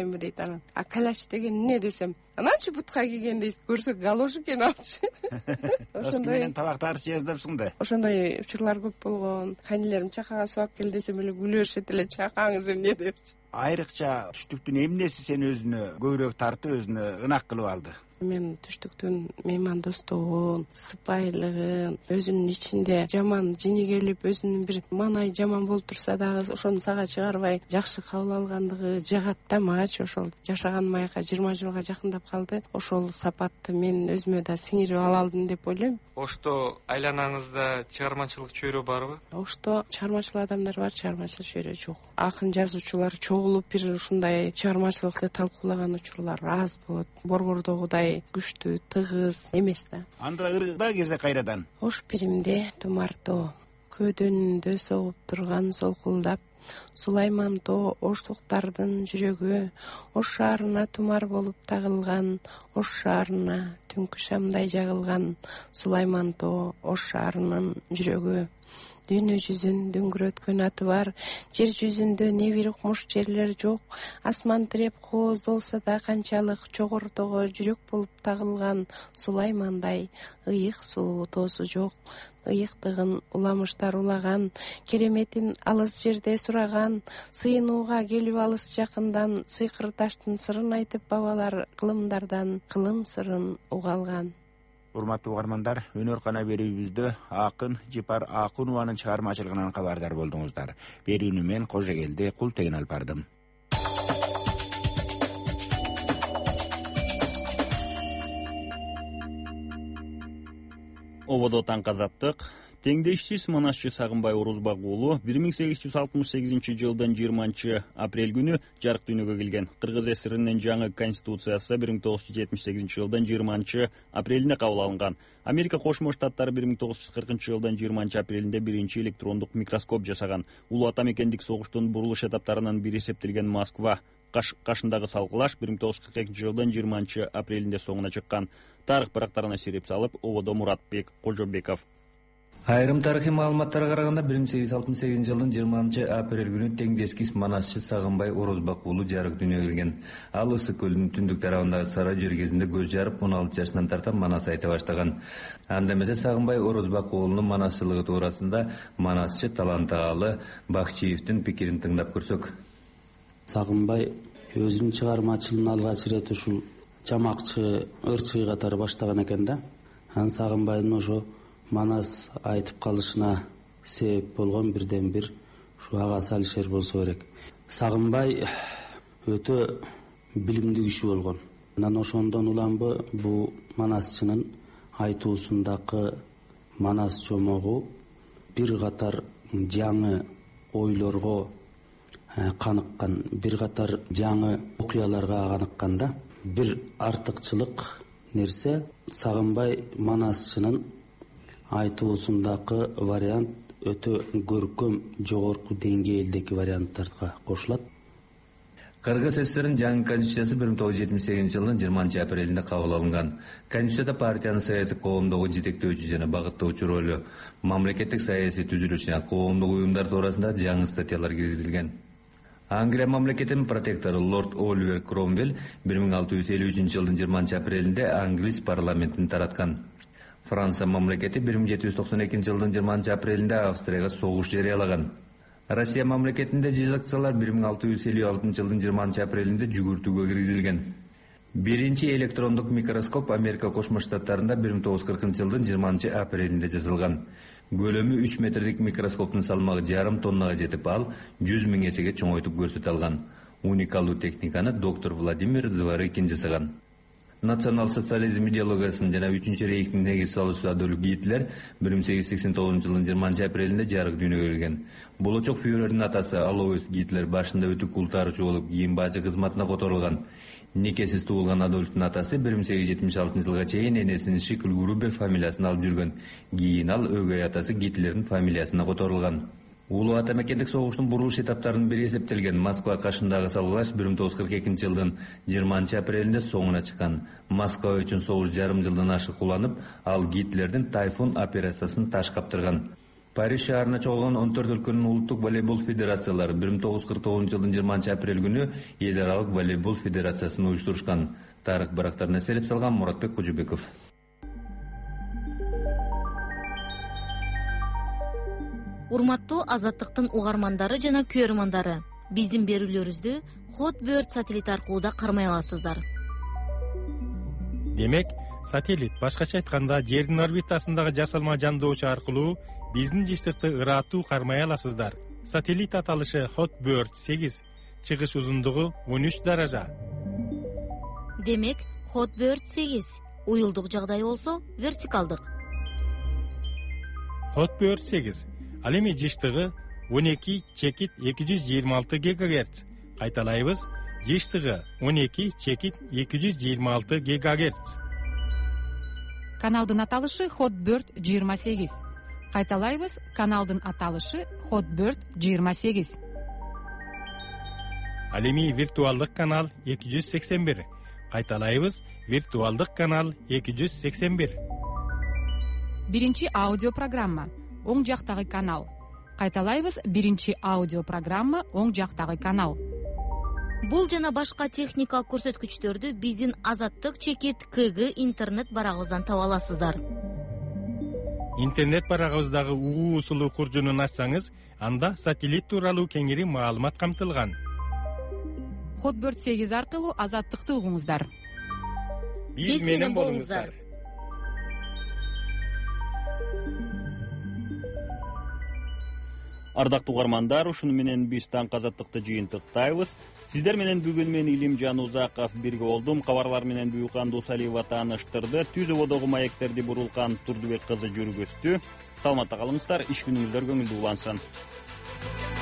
анан а каляч деген эмне десем ананчы бутка кийгенди көрсөк галош экен алчы. Ошондой табактарды жездепсиң да. Ошондой учурлар көп болгон. Кайнелерим чакага суу алып кел десем эле күлүшөт эле, чакаңыз эмне депчи. Айрыкча түштүктүн эмнеси сени өзүнө көбүрөөк тартып, өзүнө ынак кылып алды? Мен түштүктүн меймандостугун, сыпайылыгын, өзүнүн ичинде жаман жини келип, өзүнүн бир маанай жаман болуп турса дагы ошону сага чыгарбай жакшы кабыл алгандыгы жагат да магачы. Ошол жашаган майка жыйырма жылга жакындап калды. Ошол сапатты мен өзүмө да сиңирип ала алдым деп ойлойм. Ошто айланаңызда чыгармачылык чөйрө барбы? Ошто чыгармачыл адамдар бар, чыгармачыл чөйрө жок. Акын жазуучулар чогулуп бир ушундай чыгармачылыкты талкуулаган учурлар аз болот. Борбордогудай күчтүү, тыгыз эмес да. Анда ыргда кезе кайрадан. Ош биримде тумардо, көдөнүндө согуп турган солкулдап, Сулаймандо оштуктардын жүрөгү, Ош шаарына тумар болуп тагылган, Ош шаарына түнкү шамдай жагылган, Сулаймандо Ош шаарынын жүрөгү. Дүйнө жүзүн дөңгөрөткөн аты бар, жер жүзүндө не бир укмуш жерлер жок. Асман тиреп кооздолсо да канчалык жогорудогу жүрөк болуп тагылган, Сулаймандай ыйык сулуу тоосу жок. Ыйыктыгын уламыштар улаган, кереметин алыс жерде сураган, сыйынууга келип алыс жакындан, сыйкыр таштын сырын айтып бабалар кылымдардан кылым сырын угалган. Урматтуу угармандар, өнөр кана берүүбүздө акын Жипар Акунованын чыгармачылыгынан кабардар болдуңуздар. Берүүнү мен Кожогелди Култеген алып бардым. Ободо таңкы азаттык. Теңдешсиз манасчы Сагынбай Орозбак уулу бир миң сегиз жүз алтымыш сегизинчи жылдын жыйырманчы апрель күнү жарык дүйнөгө келген. Кыргыз ССРинин жаңы конституциясы бир миң тогуз жүз жетимиш сегизинчи жылдын жыйырманчы апрелинде кабыл алынган. Америка Кошмо Штаттары бир миң тогуз жүз кыркынчы жылдын жыйырманчы апрелинде биринчи электрондук микроскоп жасаган. Улуу ата мекендик согуштун бурулуш этаптарынын бири эсептелген Москва кашындагы салкылаш бир миң тогуз жүз кырк экинчи жылдын жыйырманчы апрелинде соңуна чыккан. Тарых барактарына сереп салып, Ободо Муратбек Кожобеков. Айрым тарыхый маалыматтарга караганда бир миң сегиз жүз алтымыш сегизинчи жылдын жыйырманчы апрель күнү теңдешсиз манасчы Сагынбай Орозбак уулу жарык дүйнөгө келген. Ал Ысык көлүнүн түндүк тарабындагы Сара жөргезинде көз жарып, он алты жашынан тарта манас айта баштаган. Анда эмесе Сагынбай Орозбак уулунун манасчылыгы туурасында манасчы Талантаалы Бакчиевдин пикирин тыңдап көрсөк. Сагынбай өзүнүн чыгармачылыгын алгач ирет ушул жамакчы, ырчый катары баштаган экен да. Анан Сагынбайдын ошо манас айтып калышына себеп болгон бирден бир ушу агасы Алишер болсо керек. Сагынбай өтө билимдүү киши болгон. Анан ошондон уламбы бул манасчынын айтуусундагы манас жомогу бир катар жаңы ойлорго каныккан, бир катар жаңы окуяларга каныккан да. Бир артыкчылык нерсе Сагынбай манасчынын айтуусундагы вариант өтө көркөм, жогорку деңгээлдеги варианттарга кошулат. Кыргыз ССРинин жаңы конституциясы бир миң тогуз жүз жетимиш сегизинчи жылдын жыйырманчы апрелинде кабыл алынган. Конституцияда партиянын саясий коомдогу жетектөөчү жана багыттоочу ролу, мамлекеттик саясий түзүлүш жана коомдук уюмдар туурасында жаңы статьялар киргизилген. Англия мамлекетинин протектору Лорд Оливер Кромвель бир миң алты жүз элүү үчүнчү жылдын жыйырманчы апрелинде англис парламентин тараткан. Франция мамлекети бир миң жети жүз токсон экинчи жылдын жыйырманчы апрелинде Австрияга согуш жарыялаган. Россия мамлекетинде жыйылыкчылар бир миң алты жүз элүү алтынчы жылдын жыйырманчы апрелинде жүгүртүүгө киргизилген. Биринчи электрондук микроскоп Америка Кошмо Штаттарында бир миң тогуз жүз кыркынчы жылдын жыйырманчы апрелинде жасалган. Көлөмү үч метрдик микроскоптун салмагы жарым тоннага жетип, ал жүз миң эсеге чоңойтуп көрсөтө алган. Уникалдуу техниканы доктор Владимир Зворыкин жасаган. Национал социализм идеологиясын жана үчүнчү рейхтин негиз салуучусу Адольф Гитлер бир миң сегиз жүз сексен тогузунчу жылдын жыйырманчы апрелинде жарык дүйнөгө келген. Болочок фюрердин атасы Алоис Гитлер башында өтүк култарчу болуп, кийин бажы кызматына которулган. Никесиз туулган Адольфтун атасы бир миң сегиз жүз жетимиш алтынчы жылга чейин энесинин Шикл Грубер фамилиясын алып жүргөн. Кийин ал өгөй атасы Гитлердин фамилиясына которулган. Улуу ата мекендик согуштун бурулуш этаптарынын бири эсептелген Москва кашындагы салгылаш бир миң тогуз жүз кырк экинчи жылдын жыйырманчы апрелинде соңуна чыккан. Москва үчүн согуш жарым жылдан ашык уланып, ал Гитлердин Тайфун операциясын таш каптырган. Париж шаарына чогулган он төрт өлкөнүн улуттук волейбол федерациялары бир миң тогуз жүз кырк тогузунчу жылдын жыйырманчы апрель күнү эл аралык волейбол федерациясын уюштурушкан. Тарык барактарына селеп салган Муратбек Кожобеков. Урматтуу Азаттыктын угармандары жана көрөрмандары, биздин берүүлөрүбүздү Hotbird сателлит аркылуу да кармай аласыздар. Демек, сателлит башкача айтканда жердин орбитасындагы жасалма жандоочу аркылуу биздин жыштыкты ырааттуу кармай аласыздар. Сателлит аталышы Hotbird сегиз, чыгыш узундугу он үч даража. Демек, Hotbird сегиз, уюлдук жагдай болсо вертикалдык. Hotbird сегиз, ал эми жыштыгы он эки чекит эки жүз жыйырма алты гигагерц. Кайталайбыз, жыштыгы он эки чекит эки жүз жыйырма алты гигагерц. Каналдын аталышы Hotbird жыйырма сегиз. Кайталайбыз, каналдын аталышы Hotbird жыйырма сегиз. Ал эми виртуалдык канал эки жүз сексен бир. Кайталайбыз, виртуалдык канал эки жүз сексен бир. Биринчи аудио программа, оң жактагы канал. Кайталайбыз, биринчи аудио программа, оң жактагы канал. Бул жана башка техникалык көрсөткүчтөрдү биздин Азаттык чекит КГ интернет барагыбыздан таба аласыздар. Интернет барагыбыздагы угуу усулу куржунун ачсаңыз, анда сателлит тууралуу кеңири маалымат камтылган. Hotbird сегиз аркылуу Азаттыкты угуңуздар. Биз менен болуңуздар. Ардактуу угармандар, ушуну менен биз таңкы Азаттыкты жыйынтыктайбыз. Сиздер менен бүгүн мен Илимжан Узаков бирге болдум. Кабарлар менен Бүйкан Дусалиева тааныштырды. Түзүбодогу маектерди Бурулкан Турдубек кызы жүргүздү. Саламатта калыңыздар, иш күнүңүздөр көңүлдүү улансын.